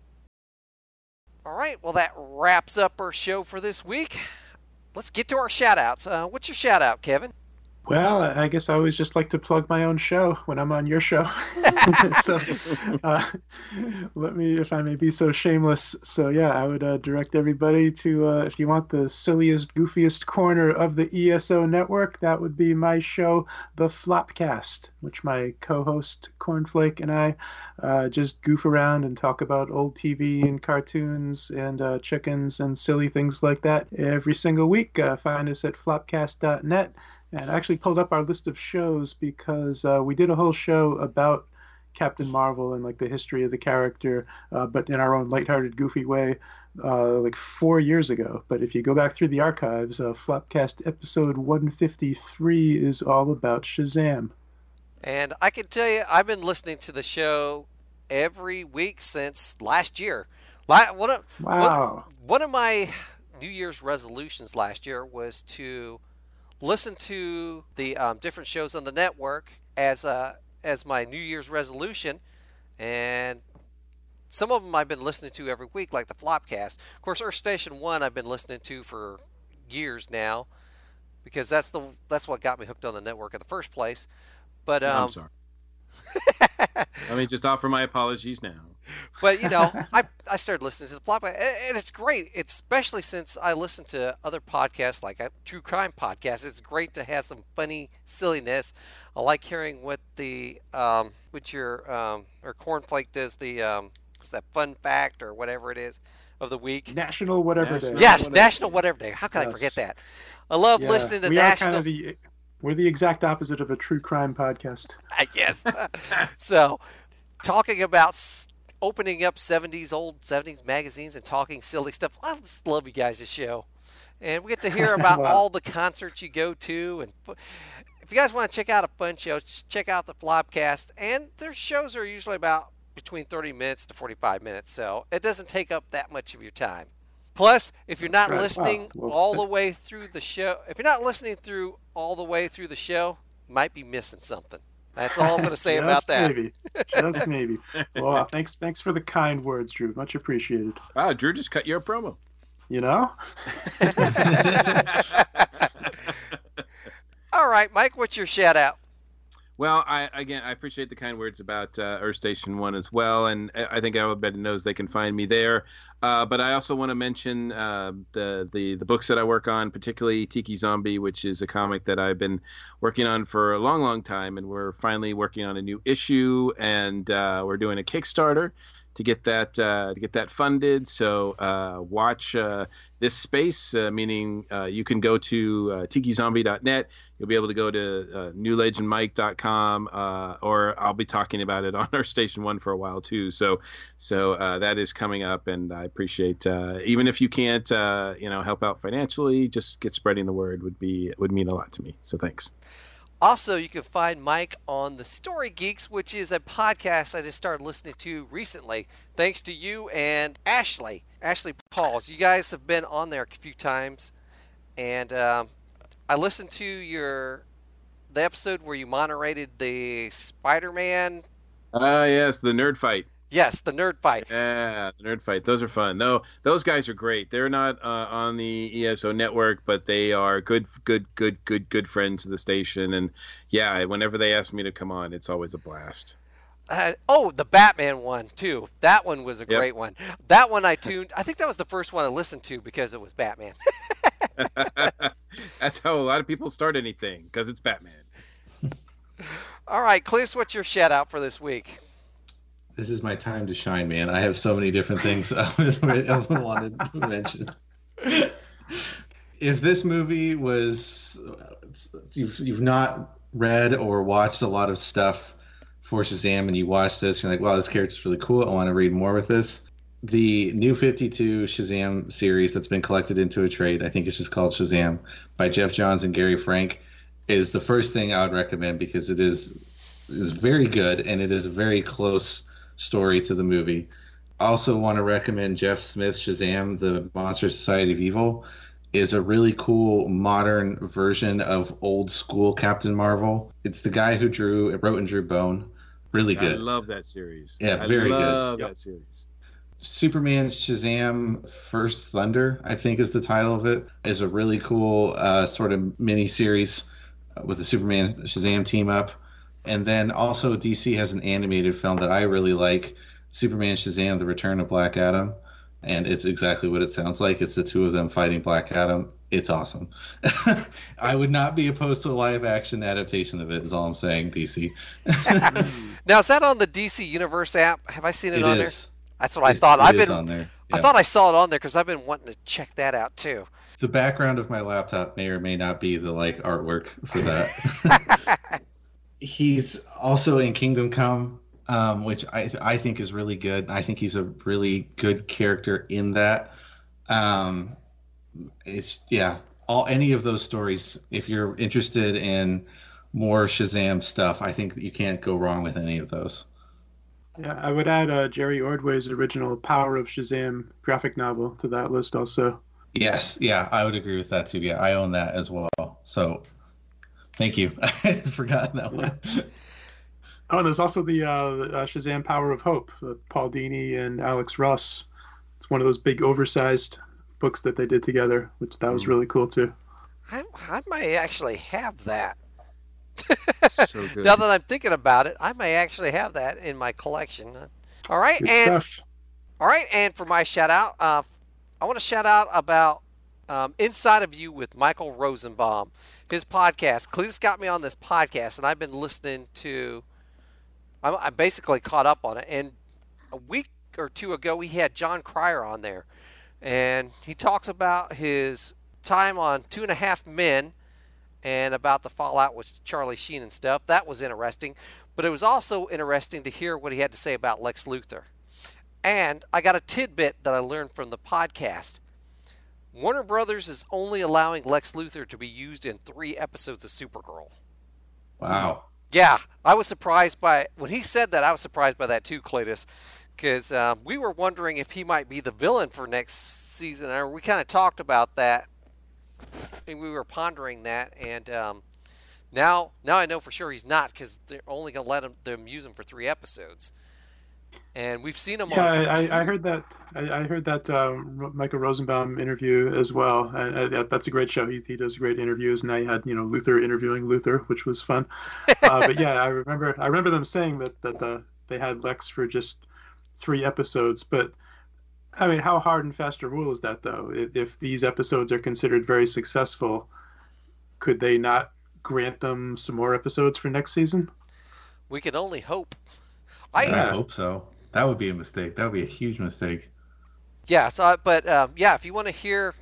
All right, well, that wraps up our show for this week. Let's get to our shout-outs. What's your shout-out, Kevin? Well, I guess I always just like to plug my own show when I'm on your show. So let me, if I may be so shameless. So yeah, I would direct everybody to, if you want the silliest, goofiest corner of the ESO network, that would be my show, The Flopcast, which my co-host Cornflake and I just goof around and talk about old TV and cartoons and chickens and silly things like that every single week. Find us at flopcast.net. And I actually pulled up our list of shows because we did a whole show about Captain Marvel and like the history of the character, but in our own lighthearted, goofy way, like 4 years ago. But if you go back through the archives, Flopcast episode 153 is all about Shazam. And I can tell you, I've been listening to the show every week since last year. One of my New Year's resolutions last year was to listen to the different shows on the network as my New Year's resolution, and some of them I've been listening to every week, like the Flopcast. Of course, Earth Station 1 I've been listening to for years now, because that's what got me hooked on the network in the first place. But I'm sorry. Let me just offer my apologies now. But, I started listening to the Flopcast, and it's great, especially since I listen to other podcasts like a true crime podcast. It's great to have some funny silliness. I like hearing what or Cornflake does what's that fun fact or whatever it is of the week. National whatever day. Yes, National whatever day. How can I forget that? I love listening to National. We're the exact opposite of a true crime podcast. Yes. So, talking about opening up old 70s magazines and talking silly stuff. I just love you guys' show. And we get to hear about all the concerts you go to. And if you guys want to check out a fun show, just check out the Flopcast. And their shows are usually about between 30 minutes to 45 minutes. So it doesn't take up that much of your time. Plus, if you're not listening all the way through the show, you might be missing something. That's all I'm going to say about that. Just maybe. Well, thanks for the kind words, Drew. Much appreciated. Wow, Drew just cut your promo. All right, Mike, what's your shout out? Well, I appreciate the kind words about Earth Station 1 as well, and I think everybody knows they can find me there. But I also want to mention the books that I work on, particularly Tiki Zombie, which is a comic that I've been working on for a long, long time, and we're finally working on a new issue, and we're doing a Kickstarter to get that funded. So watch this space, meaning you can go to tikizombie.net. You'll be able to go to newlegendmike.com, or I'll be talking about it on our Station 1 for a while too. So that is coming up, and I appreciate even if you can't help out financially, just get spreading the word would mean a lot to me. So thanks. Also, you can find Mike on The Story Geeks, which is a podcast I just started listening to recently, thanks to you and Ashley Pauls. You guys have been on there a few times, and I listened to the episode where you moderated the Spider-Man. Yes, the nerd fight. Yes, the nerd fight. Yeah, the nerd fight. Those are fun. No, those guys are great. They're not on the ESO network, but they are good friends of the station. And yeah, whenever they ask me to come on, it's always a blast. The Batman one too. That one was a great one. That one I tuned. I think that was the first one I listened to because it was Batman. That's how a lot of people start anything, because it's Batman. All right, Cletus, what's your shout out for this week? This is my time to shine, man. I have so many different things I wanted to mention. If this movie was, you've not read or watched a lot of stuff for Shazam, and you watch this, you're like, wow, this character's really cool. I want to read more with this. The New 52 Shazam series that's been collected into a trade, I think it's just called Shazam, by Jeff Johns and Gary Frank, is the first thing I would recommend, because it is very good, and it is a very close story to the movie. I also want to recommend Jeff Smith's Shazam, the Monster Society of Evil, is a really cool modern version of old school Captain Marvel. It's the guy who wrote and drew Bone. Really good. I love that series. Yeah, very good. I love that series. Superman Shazam First Thunder, I think is the title of it, is a really cool sort of mini series with the Superman Shazam team up. And then also DC has an animated film that I really like, Superman Shazam: The Return of Black Adam. And it's exactly what it sounds like. It's the two of them fighting Black Adam. It's awesome. I would not be opposed to a live action adaptation of it, is all I'm saying, DC. Now, is that on the DC Universe app? Have I seen it on there? That's what I thought. It is on there. Yeah. I thought I saw it on there because I've been wanting to check that out too. The background of my laptop may or may not be the artwork for that. He's also in Kingdom Come, which I think is really good. I think he's a really good character in that. Any of those stories, if you're interested in more Shazam stuff, I think that you can't go wrong with any of those. Yeah, I would add Jerry Ordway's original Power of Shazam graphic novel to that list also. Yes, yeah, I would agree with that too. Yeah, I own that as well. So thank you. I had forgotten that one. Oh, and there's also the Shazam Power of Hope, Paul Dini and Alex Ross. It's one of those big oversized books that they did together, which that was really cool too. I might actually have that. So good. Now that I'm thinking about it, I may actually have that in my collection. All right, Good stuff. All right, and for my shout out, I want to shout out about Inside of You with Michael Rosenbaum, his podcast. Cletus got me on this podcast, and I've been listening to. I'm basically caught up on it. And a week or two ago, he had John Cryer on there, and he talks about his time on 2.5 Men. And about the fallout with Charlie Sheen and stuff. That was interesting. But it was also interesting to hear what he had to say about Lex Luthor. And I got a tidbit that I learned from the podcast. Warner Brothers is only allowing Lex Luthor to be used in 3 episodes of Supergirl. Wow. Yeah, I was surprised by when he said that. I was surprised by that too, Cletus, because we were wondering if he might be the villain for next season. We kind of talked about that. And we were pondering that, and now I know for sure he's not, because they're only going to let them use him for 3 episodes. And we've seen him Yeah, I heard that. I heard that Michael Rosenbaum interview as well. That's a great show. He does great interviews. Now you had Luther interviewing Luther, which was fun. But yeah, I remember them saying that they had Lex for just 3 episodes. But I mean, how hard and fast a rule is that, though? If these episodes are considered very successful, could they not grant them some more episodes for next season? We can only hope. I hope so. That would be a mistake. That would be a huge mistake. Yeah. So, but if you want to hear,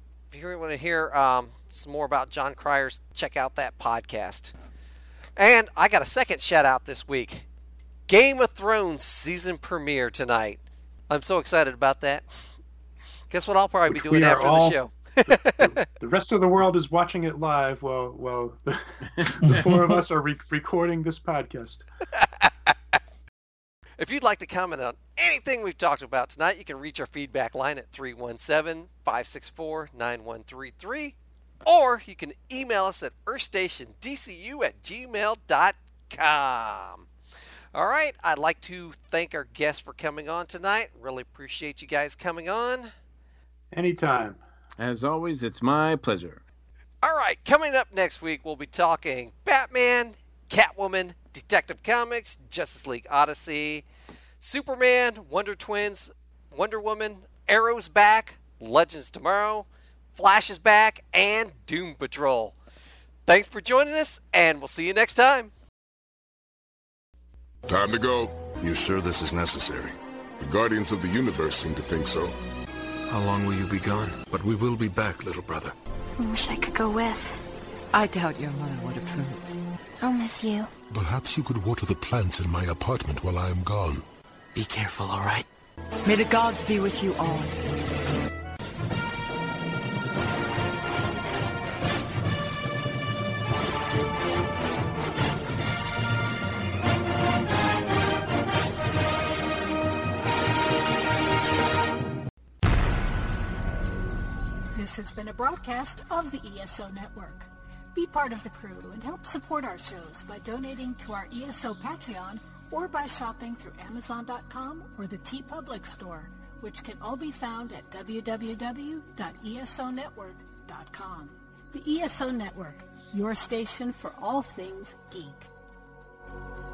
some more about Jon Cryers, check out that podcast. And I got a second shout out this week. Game of Thrones season premiere tonight. I'm so excited about that. Guess what I'll probably be doing after the show. The rest of the world is watching it live while the 4 of us are recording this podcast. If you'd like to comment on anything we've talked about tonight, you can reach our feedback line at 317-564-9133, or you can email us at earthstationdcu@gmail.com. All right, I'd like to thank our guests for coming on tonight. Really appreciate you guys coming on. Anytime. As always, it's my pleasure. All right, coming up next week, we'll be talking Batman, Catwoman, Detective Comics, Justice League Odyssey, Superman, Wonder Twins, Wonder Woman, Arrow's back, Legends Tomorrow, Flash is back, and Doom Patrol. Thanks for joining us, and we'll see you next time. Time to go. You sure this is necessary? The Guardians of the Universe seem to think so. How long will you be gone? But we will be back, little brother. I wish I could go with. I doubt your mother would approve. I'll miss you. Perhaps you could water the plants in my apartment while I am gone. Be careful, all right? May the gods be with you all. This has been a broadcast of the ESO Network. Be part of the crew and help support our shows by donating to our ESO Patreon or by shopping through Amazon.com or the TeePublic store, which can all be found at www.esonetwork.com. The ESO Network, your station for all things geek.